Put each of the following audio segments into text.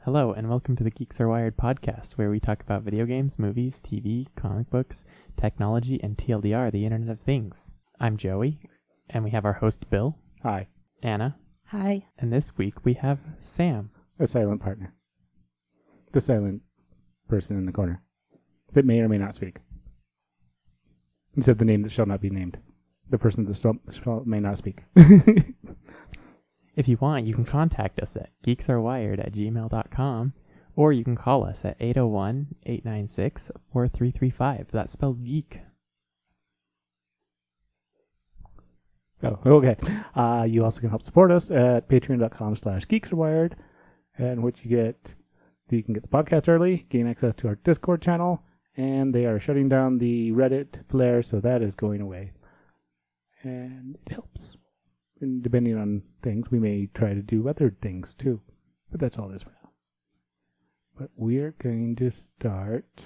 Hello, and welcome to the Geeks Are Wired podcast, where we talk about video games, movies, TV, comic books, technology, and TLDR, the Internet of Things. I'm Joey, and we have our host, Bill. Hi. Anna. Hi. And this week we have Sam. A silent partner. The silent person in the corner that may or may not speak. He said the name that shall not be named. The person that may not speak. If you want, you can contact us at geeksarewired@gmail.com, or you can call us at 801-896-4335. That spells geek. Oh, okay. You also can help support us at patreon.com/geeksarewired, in which you can get the podcast early, gain access to our Discord channel, and they are shutting down the Reddit flare, so that is going away. And it helps. And depending on things, we may try to do other things too. But that's all it is for now. But we're going to start.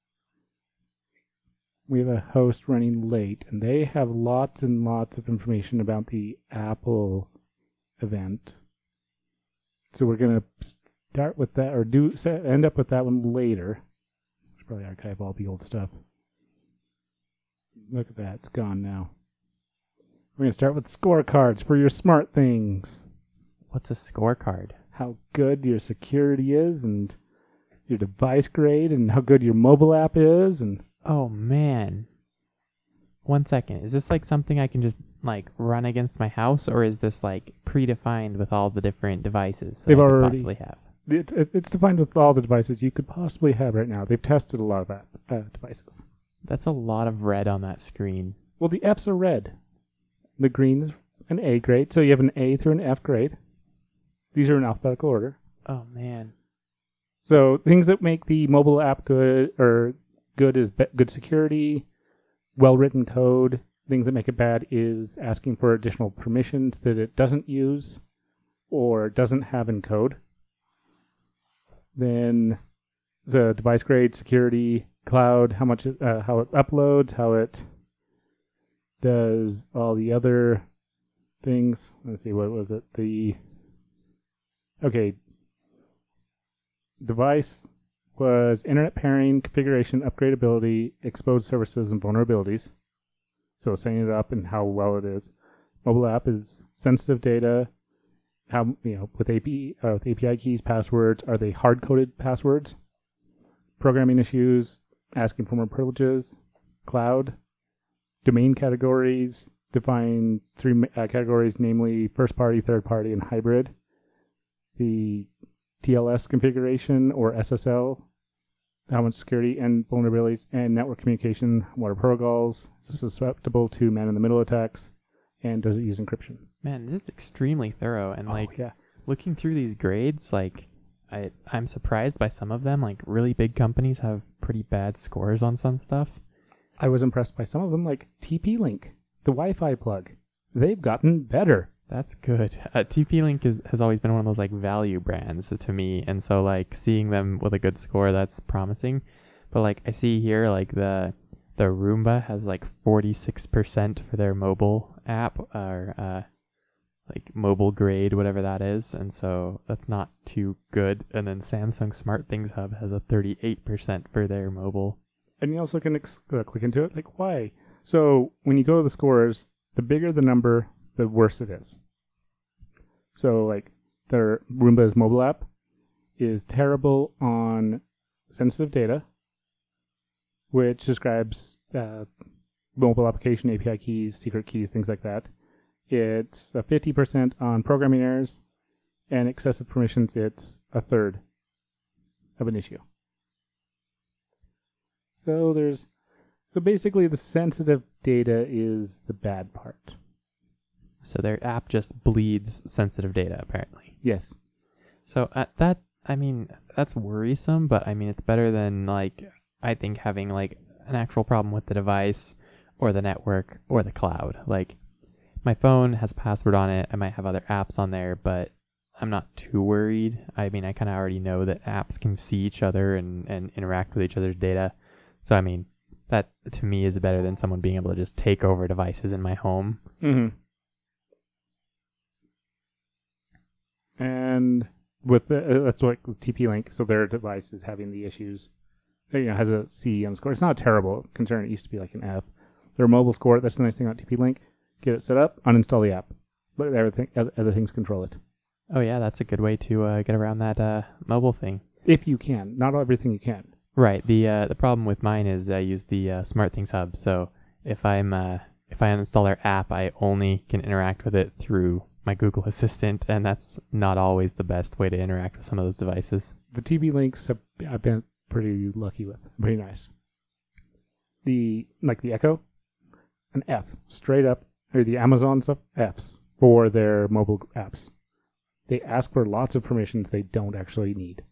We have a host running late, and they have lots and lots of information about the Apple event. So we're going to start with that, or end up with that one later. Should probably archive all the old stuff. Look at that, it's gone now. We're going to start with scorecards for your smart things. What's a scorecard? How good your security is, and your device grade, and how good your mobile app is, and... Oh, man. 1 second. Is this like something I can just like run against my house, or is this like predefined with all the different devices that I could possibly have? It's defined with all the devices you could possibly have right now. They've tested a lot of devices. That's a lot of red on that screen. Well, the F's are red. The green is an A grade, so you have an A through an F grade. These are in alphabetical order. Oh, man. So things that make the mobile app good is good security, well-written code. Things that make it bad is asking for additional permissions that it doesn't use or doesn't have in code. Then the device grade, security, cloud, how it uploads, how it does all the other things. Let's see, what was it? Device was internet pairing, configuration, upgradability, exposed services, and vulnerabilities. So setting it up and how well it is. Mobile app is sensitive data. How with API keys, passwords, are they hard-coded passwords? Programming issues, asking for more privileges. Cloud, domain categories, define 3 categories, namely first-party, third-party, and hybrid. The TLS configuration or SSL, how much security and vulnerabilities, and network communication, what are protocols, is it susceptible to man-in-the-middle attacks, and does it use encryption? Man, this is extremely thorough, and looking through these grades, I'm surprised by some of them. Like, really big companies have pretty bad scores on some stuff. I was impressed by some of them, like TP-Link, the Wi-Fi plug. They've gotten better. That's good. TP-Link has always been one of those like value brands to me, and so like seeing them with a good score, that's promising. But like I see here, like the Roomba has like 46% for their mobile app, or like mobile grade, whatever that is, and so that's not too good. And then Samsung SmartThings Hub has a 38% for their mobile. And you also can click into it, like why? So when you go to the scores, the bigger the number, the worse it is. So like their Roomba's mobile app is terrible on sensitive data, which describes mobile application, API keys, secret keys, things like that. It's 50% on programming errors, and excessive permissions, it's a third of an issue. So basically the sensitive data is the bad part. So their app just bleeds sensitive data, apparently. Yes. So that's worrisome, but it's better than I think having an actual problem with the device or the network or the cloud. Like my phone has a password on it. I might have other apps on there, but I'm not too worried. I kind of already know that apps can see each other and interact with each other's data. So that to me is better than someone being able to just take over devices in my home. Mm-hmm. And with that's what TP-Link. So their device is having the issues. Has a C on the score. It's not a terrible concern. It used to be like an F. Their mobile score. That's the nice thing about TP-Link. Get it set up. Uninstall the app. Let everything other things control it. Oh yeah, that's a good way to get around that mobile thing. If you can, not everything you can. Right. The problem with mine is I use the SmartThings hub. So if I uninstall their app, I only can interact with it through my Google Assistant, and that's not always the best way to interact with some of those devices. The TP-Links I've been pretty lucky with. Pretty nice. The Echo, an F straight up, or the Amazon stuff, Fs for their mobile apps. They ask for lots of permissions they don't actually need.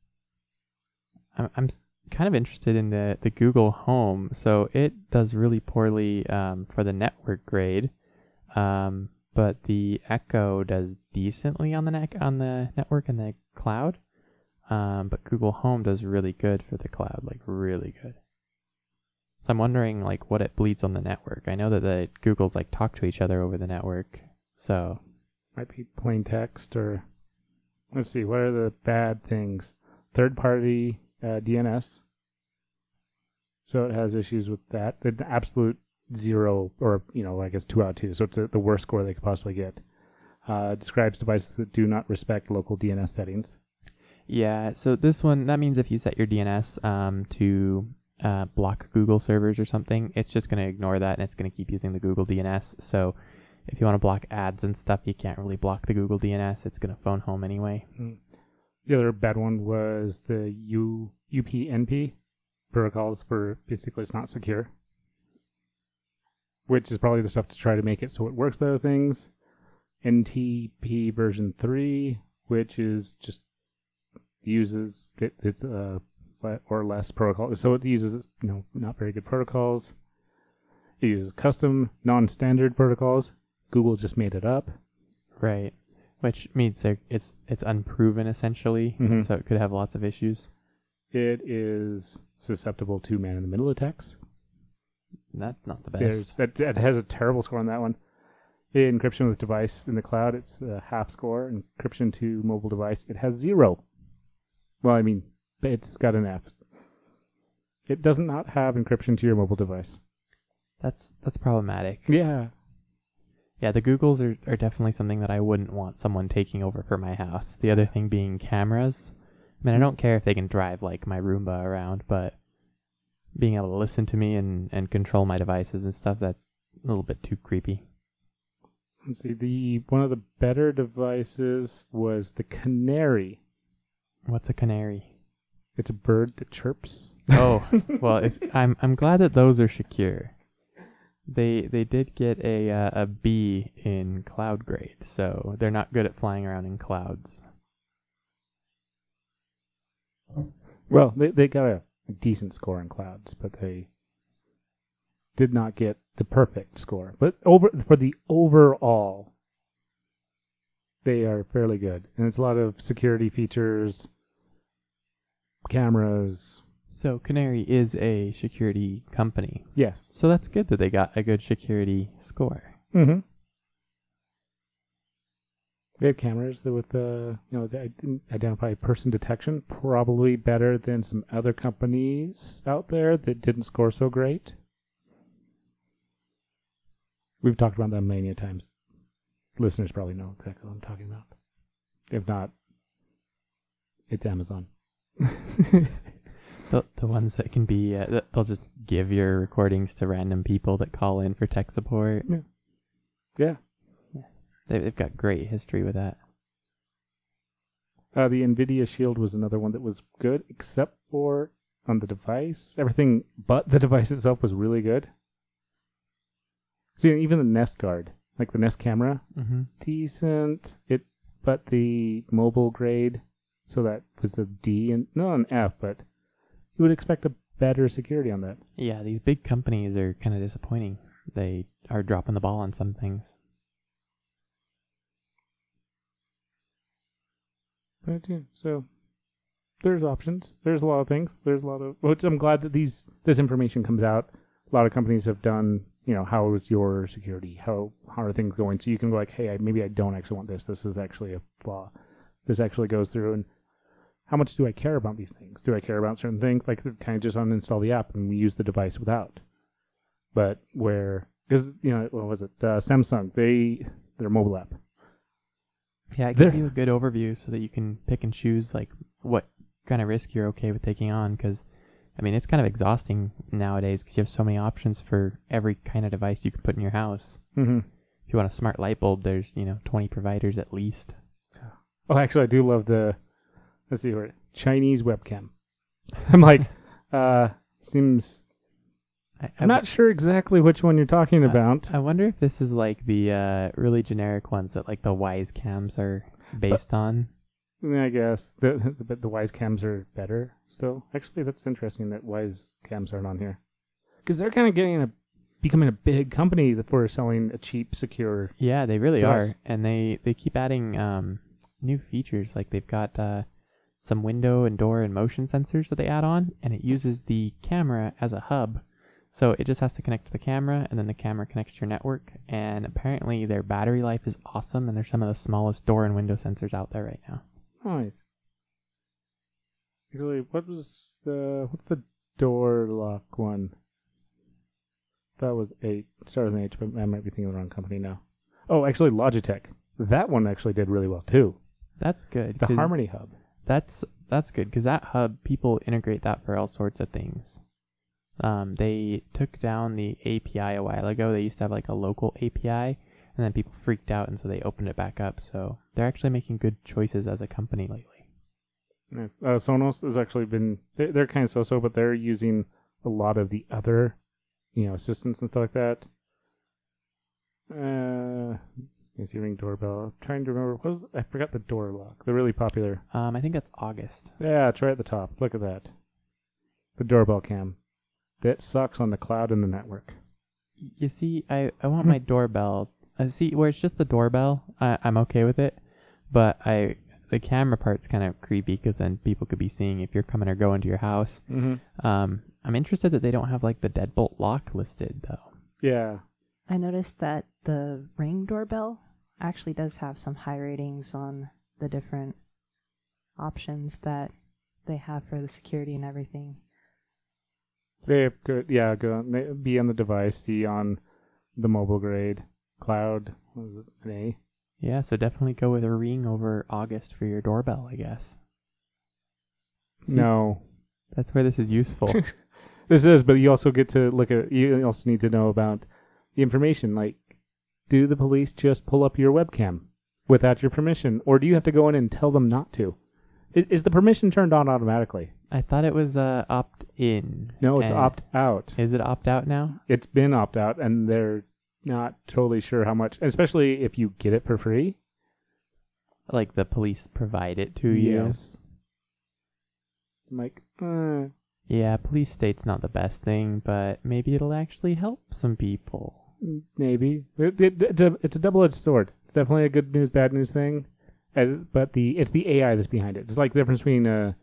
I'm kind of interested in the Google Home. So it does really poorly for the network grade, but the Echo does decently on the network and the cloud. But Google Home does really good for the cloud, like really good. So I'm wondering like what it bleeds on the network. I know that the Googles like talk to each other over the network, so might be plain text or let's see, what are the bad things? Third-party DNS. So it has issues with that. The absolute 0, or I guess 2 out of 2. So it's the worst score they could possibly get. Describes devices that do not respect local DNS settings. Yeah. So this one, that means if you set your DNS to block Google servers or something, it's just going to ignore that and it's going to keep using the Google DNS. So if you want to block ads and stuff, you can't really block the Google DNS. It's going to phone home anyway. The other bad one was the UPnP protocols for basically it's not secure, which is probably the stuff to try to make it so it works with other things. NTP version 3, which is just uses it's or less protocol. So it uses not very good protocols. It uses custom non-standard protocols. Google just made it up. Right. Which means it's unproven essentially, so it could have lots of issues. It is susceptible to man-in-the-middle attacks. That's not the best. It has a terrible score on that one. Encryption with device in the cloud, it's a half score. Encryption to mobile device, it has 0. Well, I mean, it's got an F. It does not have encryption to your mobile device. That's problematic. Yeah. Yeah, the Googles are definitely something that I wouldn't want someone taking over for my house. The other thing being cameras. I mean, I don't care if they can drive like my Roomba around, but being able to listen to me and control my devices and stuff, that's a little bit too creepy. Let's see, one of the better devices was the Canary. What's a canary? It's a bird that chirps. Oh, well, I'm glad that those are secure. They did get a B in cloud grade, so they're not good at flying around in clouds. Well, they got a decent score in clouds, but they did not get the perfect score. But for the overall, they are fairly good. And it's a lot of security features, cameras. So Canary is a security company. Yes. So that's good that they got a good security score. Mm-hmm. They have cameras that with they identify person detection, probably better than some other companies out there that didn't score so great. We've talked about that many a times. Listeners probably know exactly what I'm talking about. If not, it's Amazon. The ones that can be, they'll just give your recordings to random people that call in for tech support. Yeah. They've got great history with that. The NVIDIA Shield was another one that was good, except for on the device. Everything but the device itself was really good. So even the Nest Guard, like the Nest camera, decent. But the mobile grade, so that was a D and not an F, but you would expect a better security on that. Yeah, these big companies are kind of disappointing. They are dropping the ball on some things. But yeah, so there's options. There's a lot of things. There's a lot of. Which I'm glad that this information comes out. A lot of companies have done. How is your security? How are things going? So you can go like, hey, maybe I don't actually want this. This is actually a flaw. This actually goes through and how much do I care about these things? Do I care about certain things? Like, kind of just uninstall the app and we use the device without. But because, what was it? Samsung, their mobile app. Yeah, it gives you a good overview so that you can pick and choose like what kind of risk you're okay with taking on. Because, I mean, it's kind of exhausting nowadays because you have so many options for every kind of device you can put in your house. Mm-hmm. If you want a smart light bulb, there's 20 providers at least. Oh, actually, I do love let's see where Chinese webcam. I'm like, seems. I'm not sure exactly which one you're talking about. I wonder if this is like the really generic ones that like the Wise cams are based on. I guess but the Wise cams are better still. Actually, that's interesting that Wise cams aren't on here because they're kind of becoming a big company for selling a cheap, secure. Yeah, they really device. are, and they keep adding new features. Like they've got some window and door and motion sensors that they add on, and it uses the camera as a hub. So it just has to connect to the camera, and then the camera connects to your network. And apparently their battery life is awesome, and they're some of the smallest door and window sensors out there right now. Nice. Actually, what's the door lock one? That was 8. It started with an H, but I might be thinking of the wrong company now. Oh, actually, Logitech. That one actually did really well too. That's good. The Harmony Hub. That's good because that hub, people integrate that for all sorts of things. They took down the API a while ago. They used to have like a local API, and then people freaked out, and so they opened it back up. So they're actually making good choices as a company lately. Nice. Sonos has actually been. They're kind of so-so, but they're using a lot of the other, assistants and stuff like that. Is Ring doorbell? I'm trying to remember. I forgot the door lock. They're really popular. I think that's August. Yeah, it's right at the top. Look at that. The doorbell cam. That sucks on the cloud and the network. You see, I want my doorbell. See, where it's just the doorbell, I'm okay with it. But the camera part's kind of creepy because then people could be seeing if you're coming or going to your house. Mm-hmm. I'm interested that they don't have like the deadbolt lock listed though. Yeah. I noticed that the Ring doorbell actually does have some high ratings on the different options that they have for the security and everything. They have good, B on the device, C on the mobile grade, cloud, what was it, an A? Yeah, so definitely go with a Ring over August for your doorbell, I guess. See, no. That's where this is useful. This is, but you also get to you also need to know about the information, like, do the police just pull up your webcam without your permission, or do you have to go in and tell them not to? Is the permission turned on automatically? I thought it was opt-in. No, it's opt-out. Is it opt-out now? It's been opt-out, and they're not totally sure how much, especially if you get it for free. Like the police provide it to you? Yes. I'm like, Yeah, police state's not the best thing, but maybe it'll actually help some people. maybe. It's a double-edged sword. It's definitely a good news, bad news thing. But it's the AI that's behind it. It's like the difference between a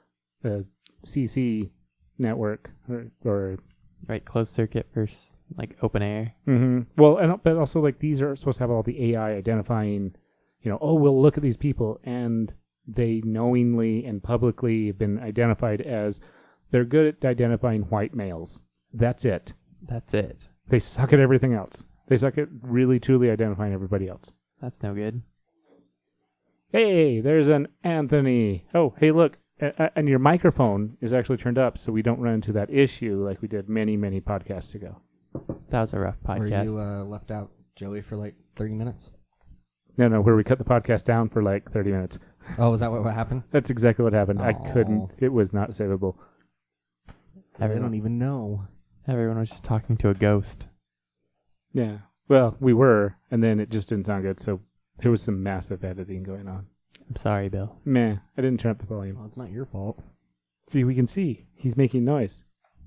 CC network or Right, closed circuit versus like open air. Mm-hmm. Well, but also like these are supposed to have all the AI identifying, we'll look at these people and they knowingly and publicly have been identified as they're good at identifying white males. That's it. That's it. They suck at everything else. They suck at really truly identifying everybody else. That's no good. Hey, there's an Anthony. Oh, hey, look. And your microphone is actually turned up so we don't run into that issue like we did many, many podcasts ago. That was a rough podcast. Where you left out Joey for like 30 minutes? No, where we cut the podcast down for like 30 minutes. Oh, was that what happened? That's exactly what happened. I Aw. couldn't. It was not savable. I don't even know. Everyone was just talking to a ghost. Yeah. Well, we were, and then it just didn't sound good, so there was some massive editing going on. I'm sorry, Bill. Meh. I didn't turn up the volume. Well, it's not your fault. See, we can see. He's making noise.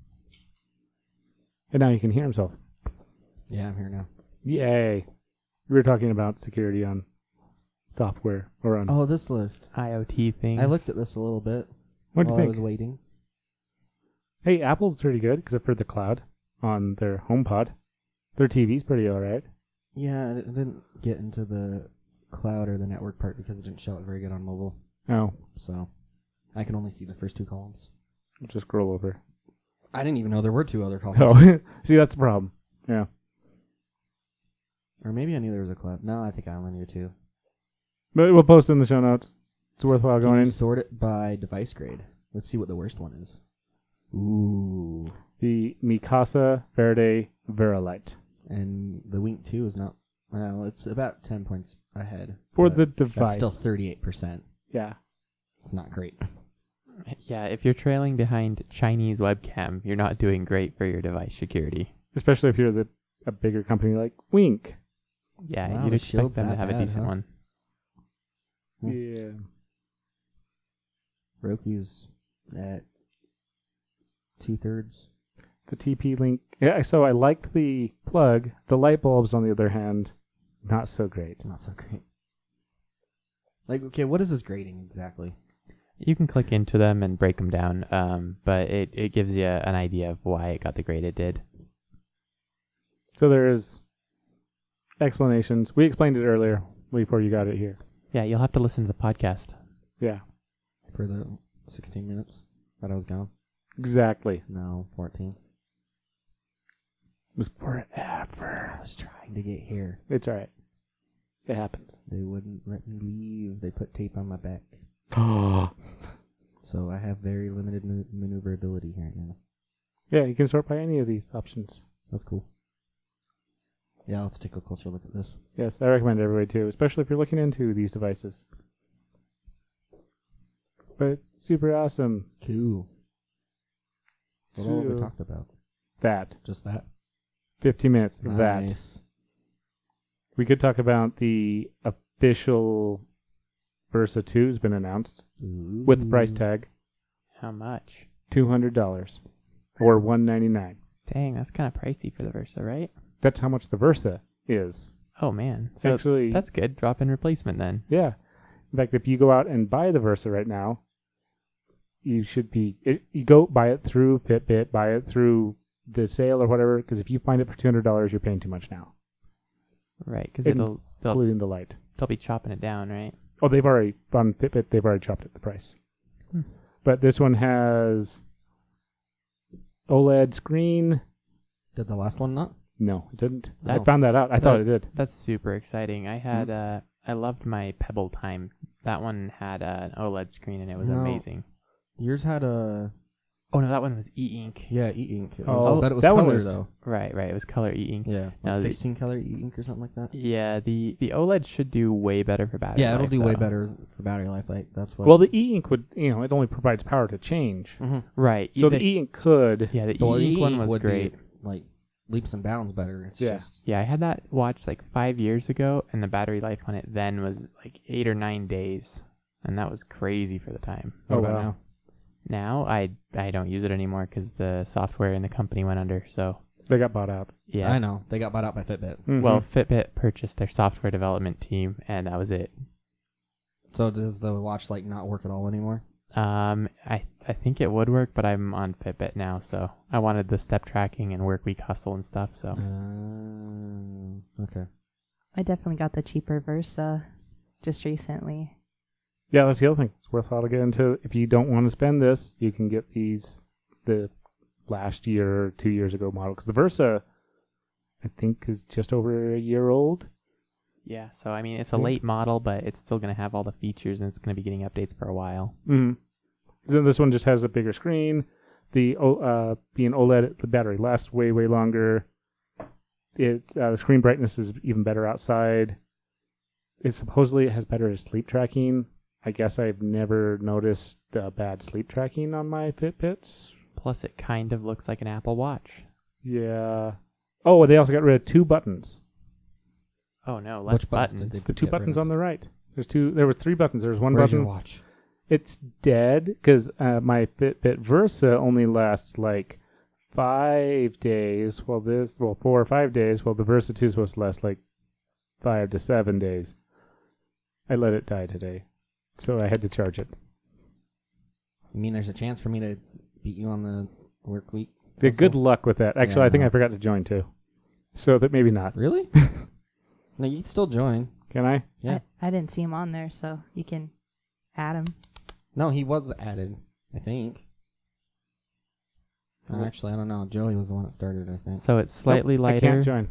And now he can hear himself. Yeah, I'm here now. Yay. We were talking about security on software or on... Oh, this list. IoT things. I looked at this a little bit What do while you I was think? waiting. Hey, Apple's pretty good, except for the cloud on their HomePod. Their TV's pretty alright. Yeah, I didn't get into the cloud or the network part because it didn't show it very good on mobile. Oh, So I can only see the first 2 columns. just scroll over. I didn't even know there were 2 other columns. Oh, see, that's the problem. Yeah. Or maybe I knew there was a cloud. No, I think I only knew 2. But we'll post it in the show notes. It's worthwhile Can going you in. sort it by device grade? Let's see what the worst one is. Ooh. The Mikasa Verde Verilight. And the Wink 2 is not... Well, it's about 10 points ahead. For but the device. That's still 38%. Yeah. It's not great. Yeah, if you're trailing behind Chinese webcam, you're not doing great for your device security. Especially if you're a bigger company like Wink. Yeah, Wow, you'd the expect shield's them to that have a bad, decent huh? one. Hmm. Yeah. Roku's at 2/3. The TP-Link. Yeah, so I liked the plug. The light bulbs, on the other hand, not so great. Not so great. Like, okay, what is this grading exactly? You can click into them and break them down, but it gives you an idea of why it got the grade it did. So there's explanations. We explained it earlier before you got it here. Yeah, you'll have to listen to the podcast. Yeah, For the 16 minutes that I was gone? exactly. No, 14. It was forever. I was trying to get here. It's all right. It happens. They wouldn't let me leave. They put tape on my back. Oh. So I have very limited maneuverability here now. Yeah, you can sort by any of these options. That's cool. Yeah, I'll have to take a closer look at this. Yes, I recommend everybody too, especially if you're looking into these devices. But it's super awesome. Cool. What all have we So- talked about? That. Just that? 15 minutes of that. Nice. We could talk about the official Versa 2 has been announced with the price tag, How much? $200 or $199. Dang, that's kind of pricey for the Versa, right? That's how much the Versa is. Oh, man. So Actually, that's good. Drop-in replacement then. yeah. In fact, if you go out and buy the Versa right now, you should be you go buy it through Fitbit, buy it through the sale or whatever. Because if you find it for $200, you're paying too much now, Right, because And they'll including the light. be chopping it down, right? Oh, they've already on Fitbit. They've already chopped it the price. Hmm. But this one has OLED screen. Did the last one not? No, it didn't. I That's- found that out. I thought it did. That's super exciting. I had I loved my Pebble Time. That one had an OLED screen and it was No. amazing. Yours had a... Oh no, that one was e-ink. Yeah, e-ink. It Oh, was, but it was that one color, was- though. Right. It was color e-ink. Yeah, No, like the- 16 color e-ink or something like that. Yeah, the OLED should do way better for battery. Yeah, it'll life, do way though. better for battery life. Like that's what. Well, the e-ink would, it only provides power to change. Mhm. Right. So the e-ink could. yeah, the The e-ink one e-ink was would great. be, like leaps and bounds better. It's Yeah. just Yeah, I had that watch like 5 years ago, and the battery life on it then was like 8 or 9 days, and that was crazy for the time. what Oh, about wow. now? Now I don't use it anymore because the software in the company went under. So They got bought out. yeah, I know they got bought out by Fitbit. Mhm. Well, Fitbit purchased their software development team, and that was it. So does the watch like not work at all anymore? I think it would work, but I'm on Fitbit now, so I wanted the step tracking and work week hustle and stuff. So Okay. I definitely got the cheaper Versa just recently. yeah, that's the other thing. It's worthwhile to get into. If you don't want to spend this, you can get these the last year or 2 years ago model. Because the Versa, I think, is just over a year old. yeah, so I mean it's a Yeah. late model, but it's still gonna have all the features, and it's gonna be getting updates for a while. Mm-hmm. So this one just has a bigger screen. The being OLED, the battery lasts way longer. The screen brightness is even better outside. It supposedly has better sleep tracking. I guess I've never noticed bad sleep tracking on my Fitbits. Plus, it kind of looks like an Apple Watch. Yeah. Oh, they also got rid of 2 buttons. Oh no, less Which buttons buttons. did they The 2 get rid buttons of? on the right. There was 3 buttons. There was one Where's button. your watch? It's dead because my Fitbit Versa only lasts like 5 days. 4 or 5 days. Well, the Versa 2 is supposed to last like 5 to 7 days. I let it die today, so I had to charge it. You mean there's a chance for me to beat you on the work week? Yeah, hustle? good luck with that. Actually, Yeah, I think no. I forgot to join too, so that maybe not. Really? No, you can still join. Can I? Yeah. I didn't see him on there, so you can add him. No, he was added, I think. Actually, I don't know. Joey was the one that started, I think. So it's slightly Nope, lighter. I can't join.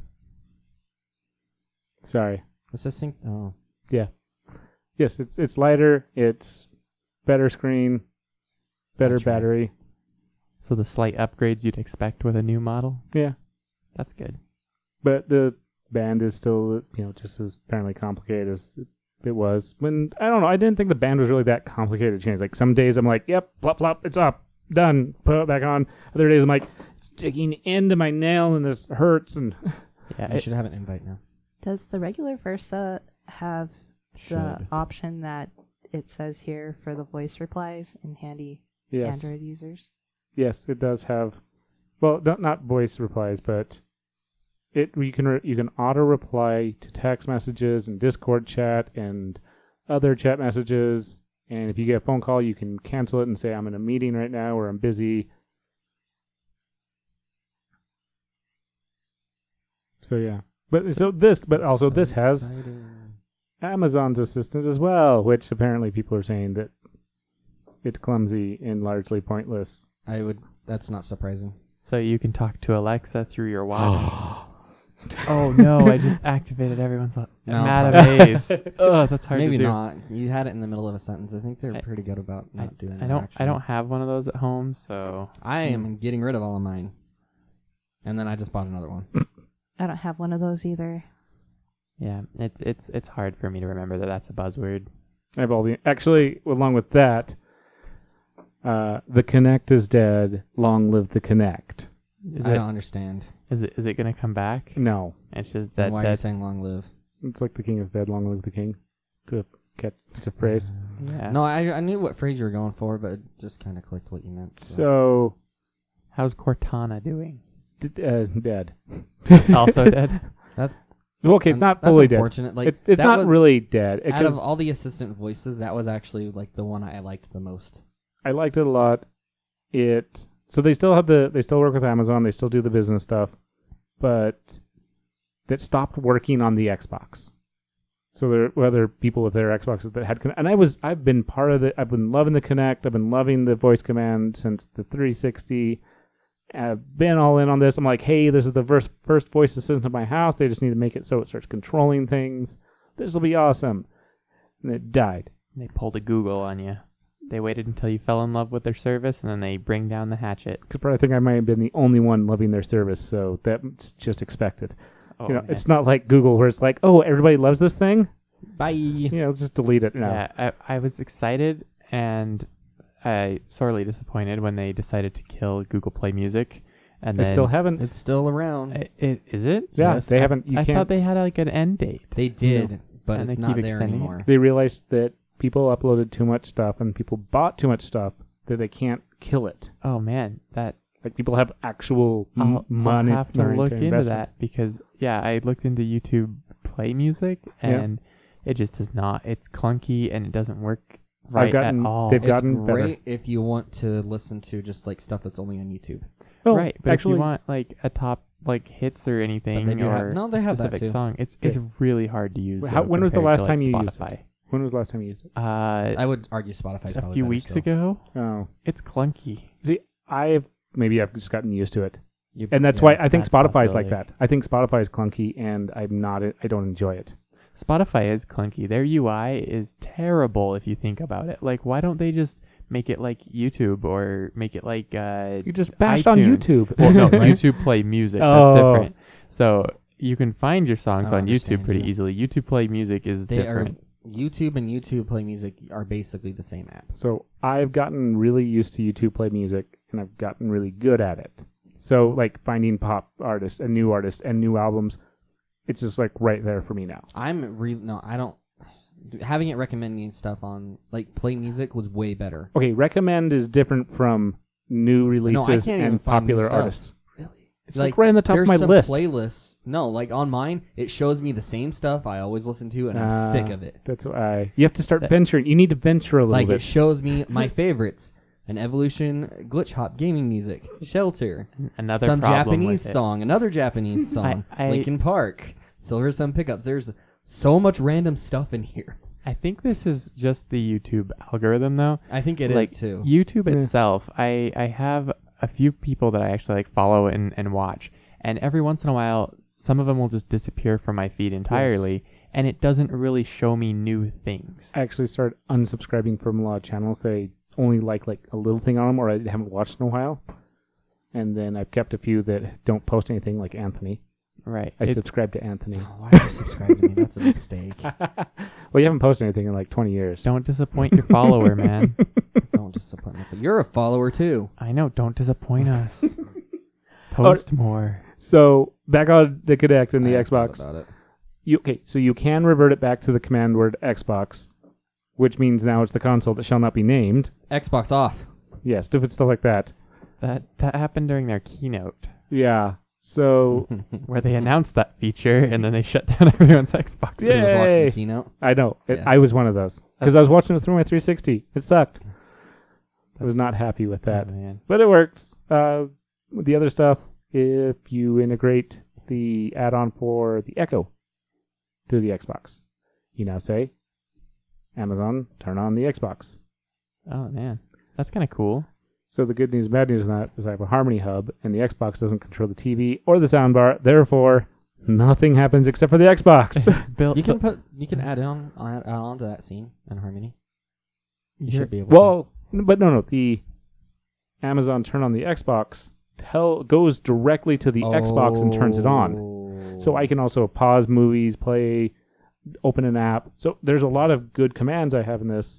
Sorry. Let's just think. Oh. Yeah. Yes, it's lighter. It's better screen, better That's right. battery. So the slight upgrades you'd expect with a new model. Yeah. That's good. But the band is still, just as apparently complicated as it was. When, I don't know, I didn't think the band was really that complicated to change. Like, some days I'm like, yep, plop, plop, it's up, done, put it back on. Other days I'm like, it's digging into my nail and this hurts. And Yeah, I should have an invite now. Does the regular Versa have the Should. option that it says here for the voice replies in handy yes, Android users? yes, it does have, well, not voice replies, but you can auto reply to text messages and Discord chat and other chat messages. And if you get a phone call, you can cancel it and say, I'm in a meeting right now or I'm busy. So yeah, but also this has exciting. Amazon's assistant as well, which apparently people are saying that it's clumsy and largely pointless. That's not surprising. so you can talk to Alexa through your watch. Oh no! I just activated everyone's No, Madamaze. Oh, that's hard Maybe to do. not. You had it in the middle of a sentence. I think they're pretty good about not doing that. I don't actually. have one of those at home, so I am getting rid of all of mine. And then I just bought another one. I don't have one of those either. yeah, it's hard for me to remember that that's a buzzword. I have all the actually along with that. The Kinect is dead. Long live the Kinect. I don't understand. Is it gonna come back? No, It's just Then that why are you that's saying long live? it's like the king is dead. Long live the king. It's a phrase. yeah. No, I knew what phrase you were going for, but it just kind of clicked what you meant. So How's Cortana doing? dead. Also dead. Okay, it's not that's fully dead. unfortunate. Like It's that not was- really dead. Out of all the assistant voices, that was actually like the one I liked the most. I liked it a lot. So they still work with Amazon. They still do the business stuff, but that stopped working on the Xbox. So there were other people with their Xboxes that had, and I've been part of it. I've been loving the Kinect. I've been loving the voice command since the 360. I've been all in on this. I'm like, hey, this is the first voice assistant in my house. They just need to make it so it starts controlling things. This will be awesome. And it died. They pulled a Google on you. They waited until you fell in love with their service, and then they bring down the hatchet. Because I think I might have been the only one loving their service, so that's just expected. Oh, You know, man. it's not like Google where it's like, oh, everybody loves this thing. Bye. Let's just delete it now. Yeah, I was excited and I sorely disappointed when they decided to kill Google Play Music. And They then still haven't. It's still around. Is it? Yeah, Yes. they haven't. You I can't. thought they had like an end date. They did, but And it's they not keep there extending it. anymore. They realized that people uploaded too much stuff and people bought too much stuff that they can't kill it. Oh man, that Like people have actual I'll money. have to look into investment. that because I looked into YouTube Play Music and it just does not. It's clunky and it doesn't work right gotten- at all. they've It's gotten great if you want to listen to just like stuff that's only on YouTube. Oh, right, but actually, if you want like a top like hits or anything But they do or have- no, they a have that specific too. song, it's really hard to use. though, when was the compared last to, like, time you used Spotify. when was the last time you used it? I would argue Spotify's A probably few better weeks still. ago. Oh, It's clunky. see, maybe I've just gotten used to it, You- and that's yeah, why I think that's a Spotify's like possibility. that. I think Spotify is clunky, and I don't enjoy it. Spotify is clunky. Their UI is terrible if you think about it. Like, why don't they just make it like YouTube or make it like You just bashed on iTunes. YouTube. Well, no, Right? YouTube Play Music. Oh. That's different. So you can find your songs I on YouTube understand, pretty yeah. easily. YouTube Play Music is They different. are YouTube and YouTube Play Music are basically the same app. So I've gotten really used to YouTube Play Music, and I've gotten really good at it. So like finding pop artists and new albums, it's just like right there for me now. I don't. Having it recommending stuff on like Play Music was way better. Okay, recommend is different from new releases can't even and find new popular stuff. artists. Really? It's like right on the top of there's my some list. Playlists. No, like on mine, it shows me the same stuff I always listen to, and I'm sick of it. That's why you have to start venturing. You need to venture a little Like bit. it shows me my favorites: an Evolution, Glitch Hop gaming music, Shelter, Another some problem Japanese with it. song, another Japanese song, I- Linkin Park, Silver Sun Pickups. There's so much random stuff in here. I think this is just the YouTube algorithm, though. I think it is like too. YouTube Yeah. itself, I have a few people that I actually like follow and watch, and every once in a while, some of them will just disappear from my feed entirely, and it doesn't really show me new things. I actually started unsubscribing from a lot of channels that I only like a little thing on them or I haven't watched in a while. And then I've kept a few that don't post anything, like Anthony. Right. I It- subscribe to Anthony. Oh, why are you subscribing to me? That's a mistake. Well, you haven't posted anything in like 20 years. don't disappoint your follower, man. Don't disappoint me. You're a follower too. I know. Don't disappoint us. Post more. So back on the Kinect and the I thought Xbox. about it. So you can revert it back to the command word Xbox, which means now it's the console that shall not be named. Xbox off. Yeah, stupid stuff like that. That happened during their keynote, Yeah. So where they announced that feature and then they shut down everyone's Xboxes. Yeah. I was watching Yay. the keynote. I know. Yeah. I was one of those because I was watching it through my 360. It sucked. I was not happy with that. Oh, man. But it works. The other stuff, if you integrate the add-on for the Echo to the Xbox, you now say, Amazon, turn on the Xbox. Oh man, that's kind of cool. So the good news and bad news on that is I have a Harmony hub, and the Xbox doesn't control the TV or the soundbar. Therefore, nothing happens except for the Xbox. Bill, You can add on to that scene in Harmony. You You're- should be able to. Well, but no. The Amazon turn on the Xbox goes directly to the Xbox and turns it on. So I can also pause movies, play, open an app. So there's a lot of good commands I have in this.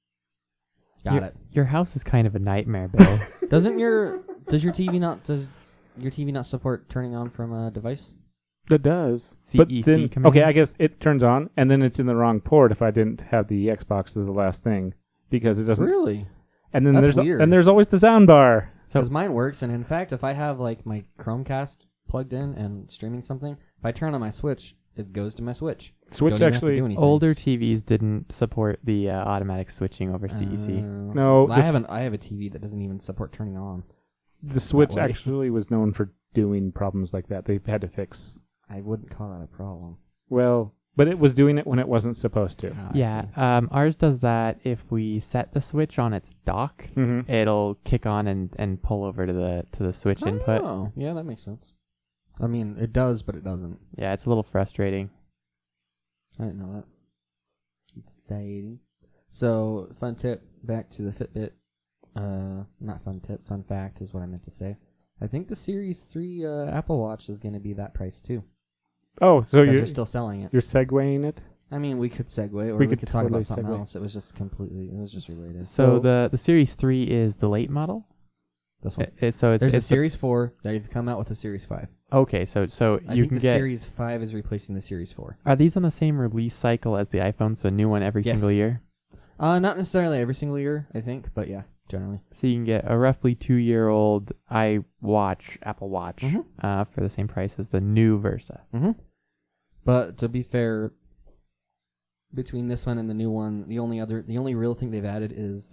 Got it. Your house is kind of a nightmare, Bill. Does your TV not support turning on from a device? It does. CEC But then, commands? okay, I guess it turns on, and then it's in the wrong port if I didn't have the Xbox as the last thing because it doesn't. Really? And then That's there's weird. and there's always the sound bar. So- Because mine works, and in fact, if I have like my Chromecast plugged in and streaming something, if I turn on my Switch, it goes to my Switch. Switch Don't even have to actually. do anything. Older TVs didn't support the automatic switching over CEC. No, I have a TV that doesn't even support turning on. The Switch way. actually was known for doing problems like that. They've had to fix. I wouldn't call that a problem. Well, but it was doing it when it wasn't supposed to. Ah, I Yeah, see. ours does that. If we set the switch on its dock, Mm-hmm. it'll kick on and pull over to the switch input. Oh, yeah, that makes sense. I mean, it does, but it doesn't. Yeah, it's a little frustrating. I didn't know that. Exciting. So, fun tip, back to the Fitbit. Not fun tip, fun fact is what I meant to say. I think the Series 3 Apple Watch is going to be that price too. Oh, so Because you're they're still selling it. you're segueing it? I mean, we could segue, or We we could could talk totally about something segue. else. It was just related. So the Series 3 is the late model. This one. So it's There's a it's Series 4. They've come out with a Series 5. okay. So I you think can the get. Series 5 is replacing the Series 4. Are these on the same release cycle as the iPhone? So a new one every Yes. single year. Not necessarily every single year, I think, but yeah, generally. So you can get a roughly 2-year-old Apple Watch, Mhm. for the same price as the new Versa. Mm-hmm. But to be fair, between this one and the new one, the only real thing they've added is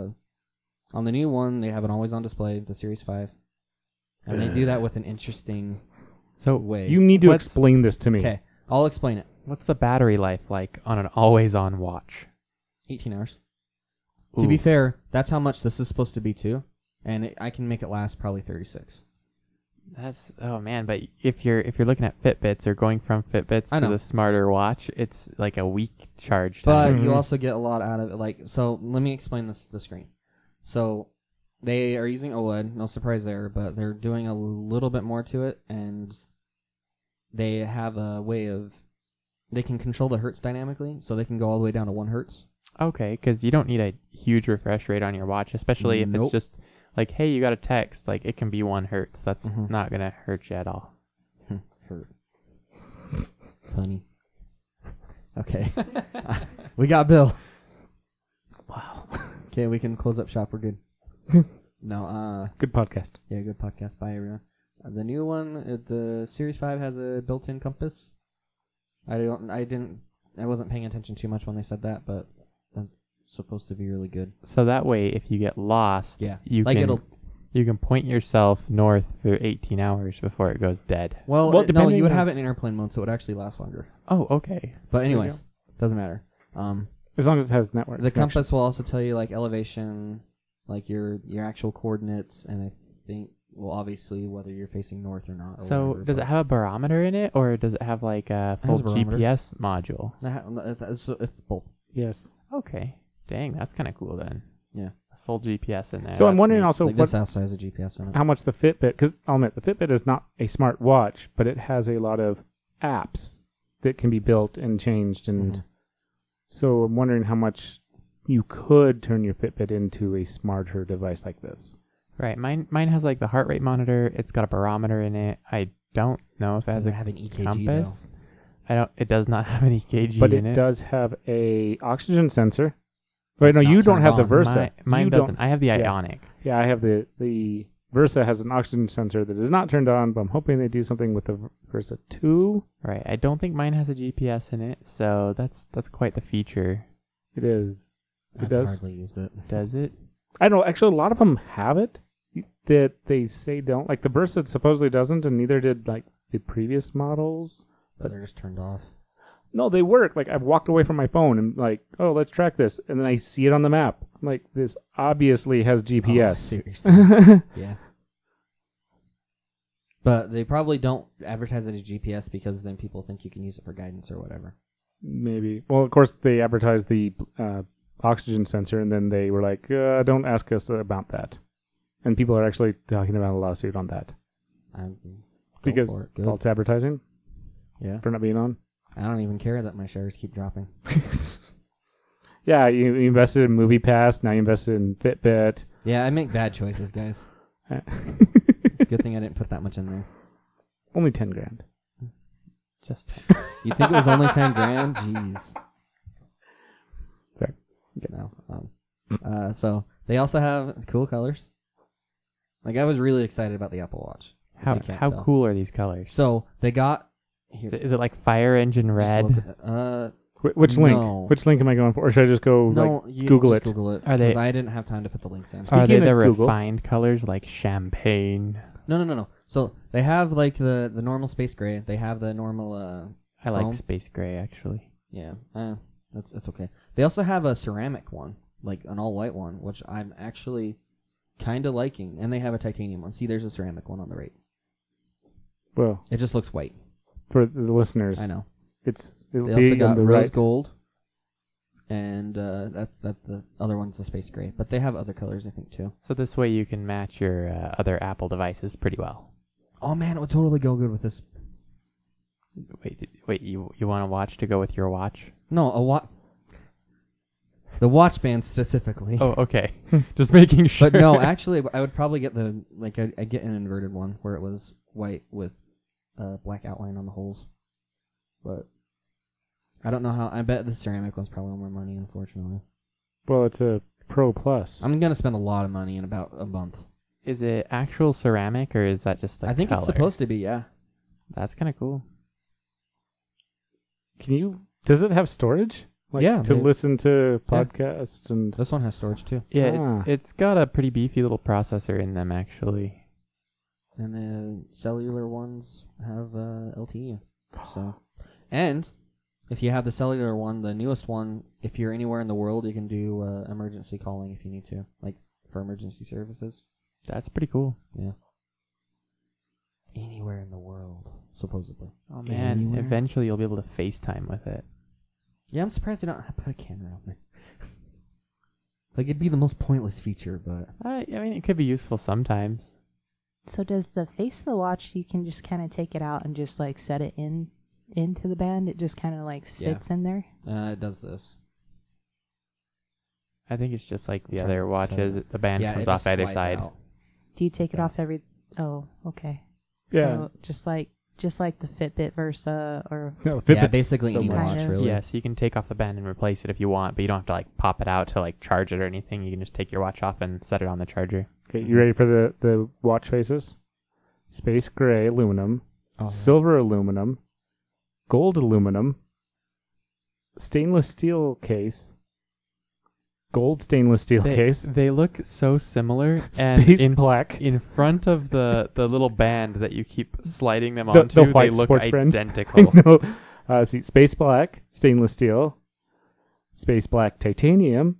on the new one they have an always-on display, the Series 5, and they do that with an interesting So way. You need to What's- explain this to me. Okay, I'll explain it. what's the battery life like on an always-on watch? 18 hours. Ooh. To be fair, that's how much this is supposed to be too, and I can make it last probably 36. That's man, but if you're looking at Fitbits or going from Fitbits I to know. the smarter watch, it's like a week charge But time. Mhm. you also get a lot out of it. Like, so let me explain the screen. So they are using OLED, no surprise there, but they're doing a little bit more to it, and they have a way of they can control the hertz dynamically, so they can go all the way down to 1 hertz. Okay, because you don't need a huge refresh rate on your watch, especially if it's Nope. just like, hey, you got a text, like it can be 1 hertz. That's Mhm. not gonna hurt you at all. Hurt. Funny. Okay. We got Bill. Wow. Okay, we can close up shop. We're good. No, Good podcast. yeah, good podcast. Bye, everyone. The new one, the Series 5 has a built-in compass. I wasn't paying attention too much when they said that, but that's supposed to be really good. So that way, if you get lost, Yeah. you Like can it'll You can point yourself north for 18 hours before it goes dead. Well, Well, no, depending you would on- have it in airplane mode, so it would actually last longer. Oh, okay. But There you anyways, doesn't matter. As long as it has network. The connection. compass will also tell you like elevation, like your actual coordinates, and I think, well, obviously whether you're facing north or not. Or So whatever, does it but- have a barometer in it, or does it have like a full has a barometer. GPS module? It's both. Yes. Okay. Dang, that's kind of cool then. Yeah. A full GPS in there. So I'm that's wondering neat. also Like what, this also has a GPS on it. how much the Fitbit, because I'll admit the Fitbit is not a smart watch, but it has a lot of apps that can be built and changed, and Mhm. so I'm wondering how much you could turn your Fitbit into a smarter device like this. Right. Mine has like the heart rate monitor. It's got a barometer in it. I don't know if it has Does a it have an EKG compass. I don't. It does not have an EKG But in it it. does have a oxygen sensor. Wait, It's no, not you don't turned have the on. Versa. Mine You don't- doesn't. I have the yeah. Ionic. Yeah, I have the Versa has an oxygen sensor that is not turned on, but I'm hoping they do something with the Versa 2. Right. I don't think mine has a GPS in it, so that's quite the feature. It is. Though. It does. Hardly used it. Does it? I don't know. Actually, a lot of them have it that they say don't. Like the Versa supposedly doesn't, and neither did like the previous models. But they're just turned off. No, they work. Like I've walked away from my phone and like, oh, let's track this, and then I see it on the map. I'm like, this obviously has Oh, GPS. seriously. Yeah. But they probably don't advertise it as GPS because then people think you can use it for guidance or whatever. Maybe. Well, of course, they advertised the oxygen sensor, and then they were like, don't ask us about that. And people are actually talking about a lawsuit on that Go because for it. Good. false advertising Yeah. for not being on. I don't even care that my shares keep dropping. Yeah, you invested in MoviePass. Now you invested in Fitbit. Yeah, I make bad choices, guys. Uh, It's a good thing I didn't put that much in there. Only 10 grand. Just You think it was only 10 grand? Jeez. Sorry. No. So they also have cool colors. Like I was really excited about the Apple Watch. if how you can't how tell. cool are these colors? So they got Is it like fire engine just red? look at- Which link? No. Which link am I going for? Or should I just go no, like you Google just it? Google it. Are they- 'cause I didn't have time to put the links in. Are they Speaking the of Google- refined colors like champagne? No. So they have like the normal space gray. They have the normal I like Chrome? space gray actually. yeah. That's okay. They also have a ceramic one, like an all white one, which I'm actually kind of liking. And they have a titanium one. See, there's a ceramic one on the right. Well, It just looks white. for the listeners, I know. it'll They be also on got the rose right. gold, and that the other one's the space gray. But they have other colors, I think, too. So this way you can match your other Apple devices pretty well. Oh man, it would totally go good with this. Wait, you want a watch to go with your watch? No, a watch. The watch band specifically. Oh, okay. Just making sure. But no, actually, I would probably get the I get an inverted one where it was white with black outline on the holes. But I don't know how. I bet the ceramic one's probably more money, unfortunately. Well, it's a Pro Plus. I'm gonna spend a lot of money in about a month. Is it actual ceramic or is that just the I think color? it's supposed to be, yeah. That's kind of cool. Can you? Does it have storage? Like Yeah, to they- listen to Yeah. podcasts and. This one has storage too, Yeah, Ah. it's got a pretty beefy little processor in them actually. and the cellular ones have LTE. So, and if you have the cellular one, the newest one, if you're anywhere in the world, you can do emergency calling if you need to, like for emergency services. That's pretty cool. Yeah. Anywhere in the world, supposedly. Oh man, Anywhere? eventually you'll be able to FaceTime with it. Yeah, I'm surprised they don't put a camera on there. Like, it'd be the most pointless feature, but... I mean, it could be useful sometimes. So does the face of the watch, you can just kind of take it out and just like set it into the band? It just kind of like sits in there? it does this. I think it's just like the Try other to- watches. The band yeah, comes it off just either slides side. out. Do you take it Yeah. off every... Oh, okay. Yeah. So just like the Fitbit Versa or... No, Yeah, Fitbit's basically so any much. Kind watch, of. really. Yeah, so you can take off the band and replace it if you want, but you don't have to like pop it out to like charge it or anything. You can just take your watch off and set it on the charger. Okay, you ready for the watch faces? Space gray aluminum, Oh, silver aluminum, gold aluminum, stainless steel case, gold stainless steel case. They look so similar, and Space in black. in front of the little band that you keep sliding them The onto, white they look sports brand. identical. No. See, space black stainless steel, space black titanium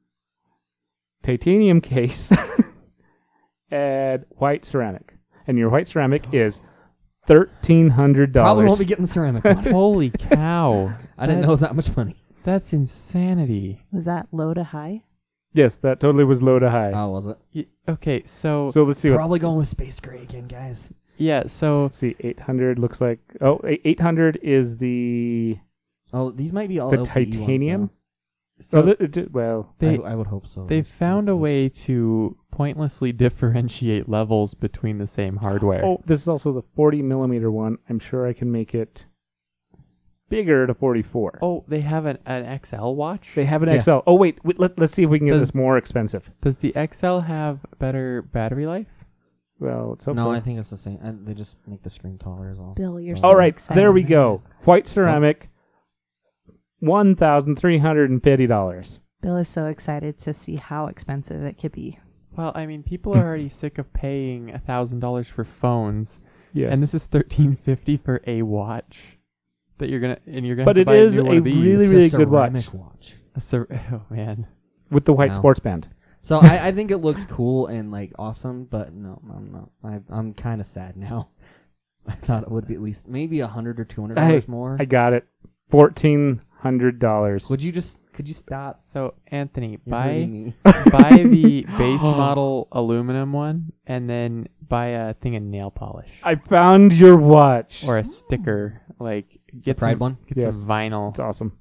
case, and white ceramic. And your white ceramic is $1,300. Probably won't be getting the ceramic one. Holy cow! I didn't know it was that much money. That's insanity. Was that low to high? Yes, that totally was low to high. Oh, was it? Okay, so So let's see what. Probably going with space gray again, guys. yeah, so Let's see, 800 looks like. Oh, 800 is the Oh, these might be all the LTE titanium. Ones, so Well, they I would hope so. they found a way to pointlessly differentiate levels between the same hardware. oh, this is also the 40 millimeter one. I'm sure I can make it bigger to 44. Oh, they have an XL watch. They have an Yeah. XL. Oh wait, let's see if we can get Does- this more expensive. Does the XL have better battery life? Well, let's hope No, so. I think it's the same. They just make the screen taller is all. Bill, you're All so All right, excited. there we go. White ceramic, $1,350. Bill is so excited to see how expensive it could be. Well, I mean, people are already sick of paying $1,000 for phones, Yes, and this is $1,350 for a watch that you're gonna but have to it buy is a new one a of these. really, It's really a good watch ceramic watch. Oh man, with the white No. sports band. So I think it looks cool and like awesome, but no, I'm not. I'm kind of sad now. I thought it would be at least maybe $100 or $200 more. I got it. $1,400. Could you stop? so Anthony, You're buy hurting me. buy the base model aluminum one, and then buy a thing of nail polish I found your watch. or a sticker. Like get Pride some, one? Get Yes. some vinyl. It's awesome.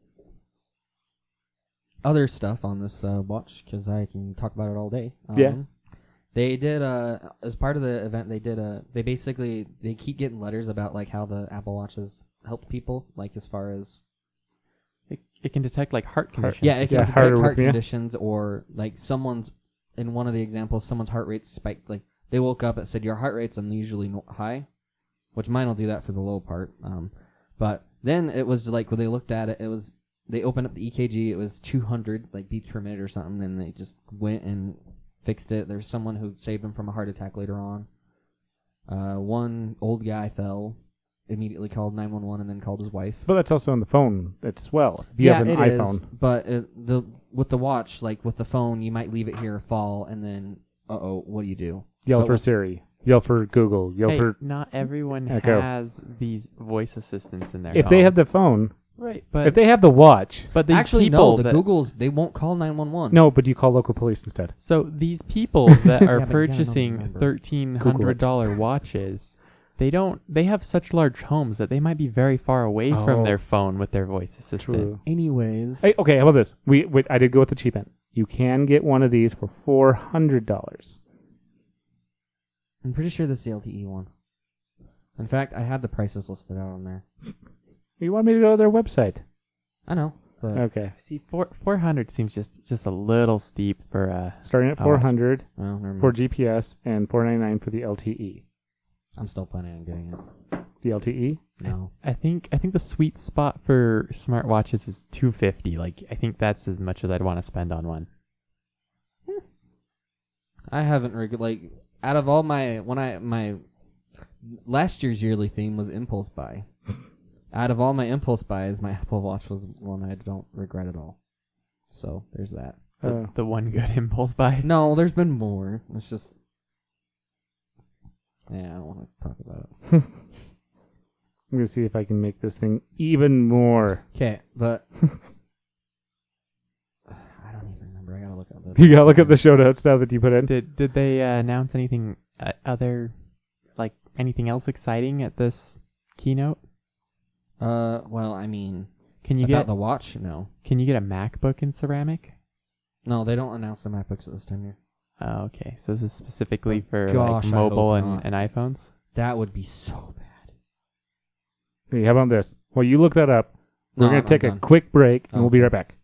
Other stuff on this watch because I can talk about it all day. Yeah. They did as part of the event. They keep getting letters about like how the Apple Watch has helped people, like as far as It can detect like heart conditions. yeah, it Yeah, can heart detect heart arrhythmia. conditions or like someone's in one of the examples, someone's heart rate spiked. Like they woke up and said your heart rate's unusually high, which mine will do that for the low part. But then it was like when they looked at it, they opened up the EKG. It was 200 like beats per minute or something, and they just went and fixed it. There's someone who saved him from a heart attack later on. One old guy fell, immediately called 911 and then called his wife. But that's also on the phone as well. If you have an it iPhone. is, but with the watch, like with the phone, you might leave it here, fall, and then what do you do? Yell But for with- Siri. Yell for Google. Yell Hey, for. not everyone Echo. has these voice assistants in their If home. they have the phone, right, but if they have the watch. but these Actually, people no. The that, Googles they won't call 911. No, but you call local police instead. So these people that are Yeah, but you gotta know the purchasing number. $1,300 watches, they have such large homes that they might be very far away Oh. from their phone with their voice assistant. True. Anyways, Hey, okay, how about this? I did go with the cheap end. You can get one of these for $400. I'm pretty sure this is the LTE one. In fact, I had the prices listed out on there. You want me to go to their website? I know, but Okay. See, 400 seems just a little steep for Starting at Oh. 400 well, never mind. for GPS and $499 for the LTE. I'm still planning on getting it. The LTE? No, I think the sweet spot for smartwatches is $250. Like I think that's as much as I'd want to spend on one. I haven't like out of all my my last year's yearly theme was impulse buy. Out of all my impulse buys, my Apple Watch was one I don't regret at all. So there's that. The one good impulse buy. No, there's been more. It's just I don't want to talk about it. I'm going to see if I can make this thing even more. Okay, but I don't even remember. I gotta look at this. You got to look at the show notes now that you put in. Did they announce anything other like anything else exciting at this keynote? Well, I mean, Can you about get the watch? No, Can you get a MacBook in ceramic? no, they don't announce the MacBooks at this time here. Oh, okay. So this is specifically for Gosh, like I mobile hope and not. iPhones. That would be so bad. Hey, how about this? Well, you look that up. We're No, going to take I'm a done. quick break, and we'll be Okay. right back.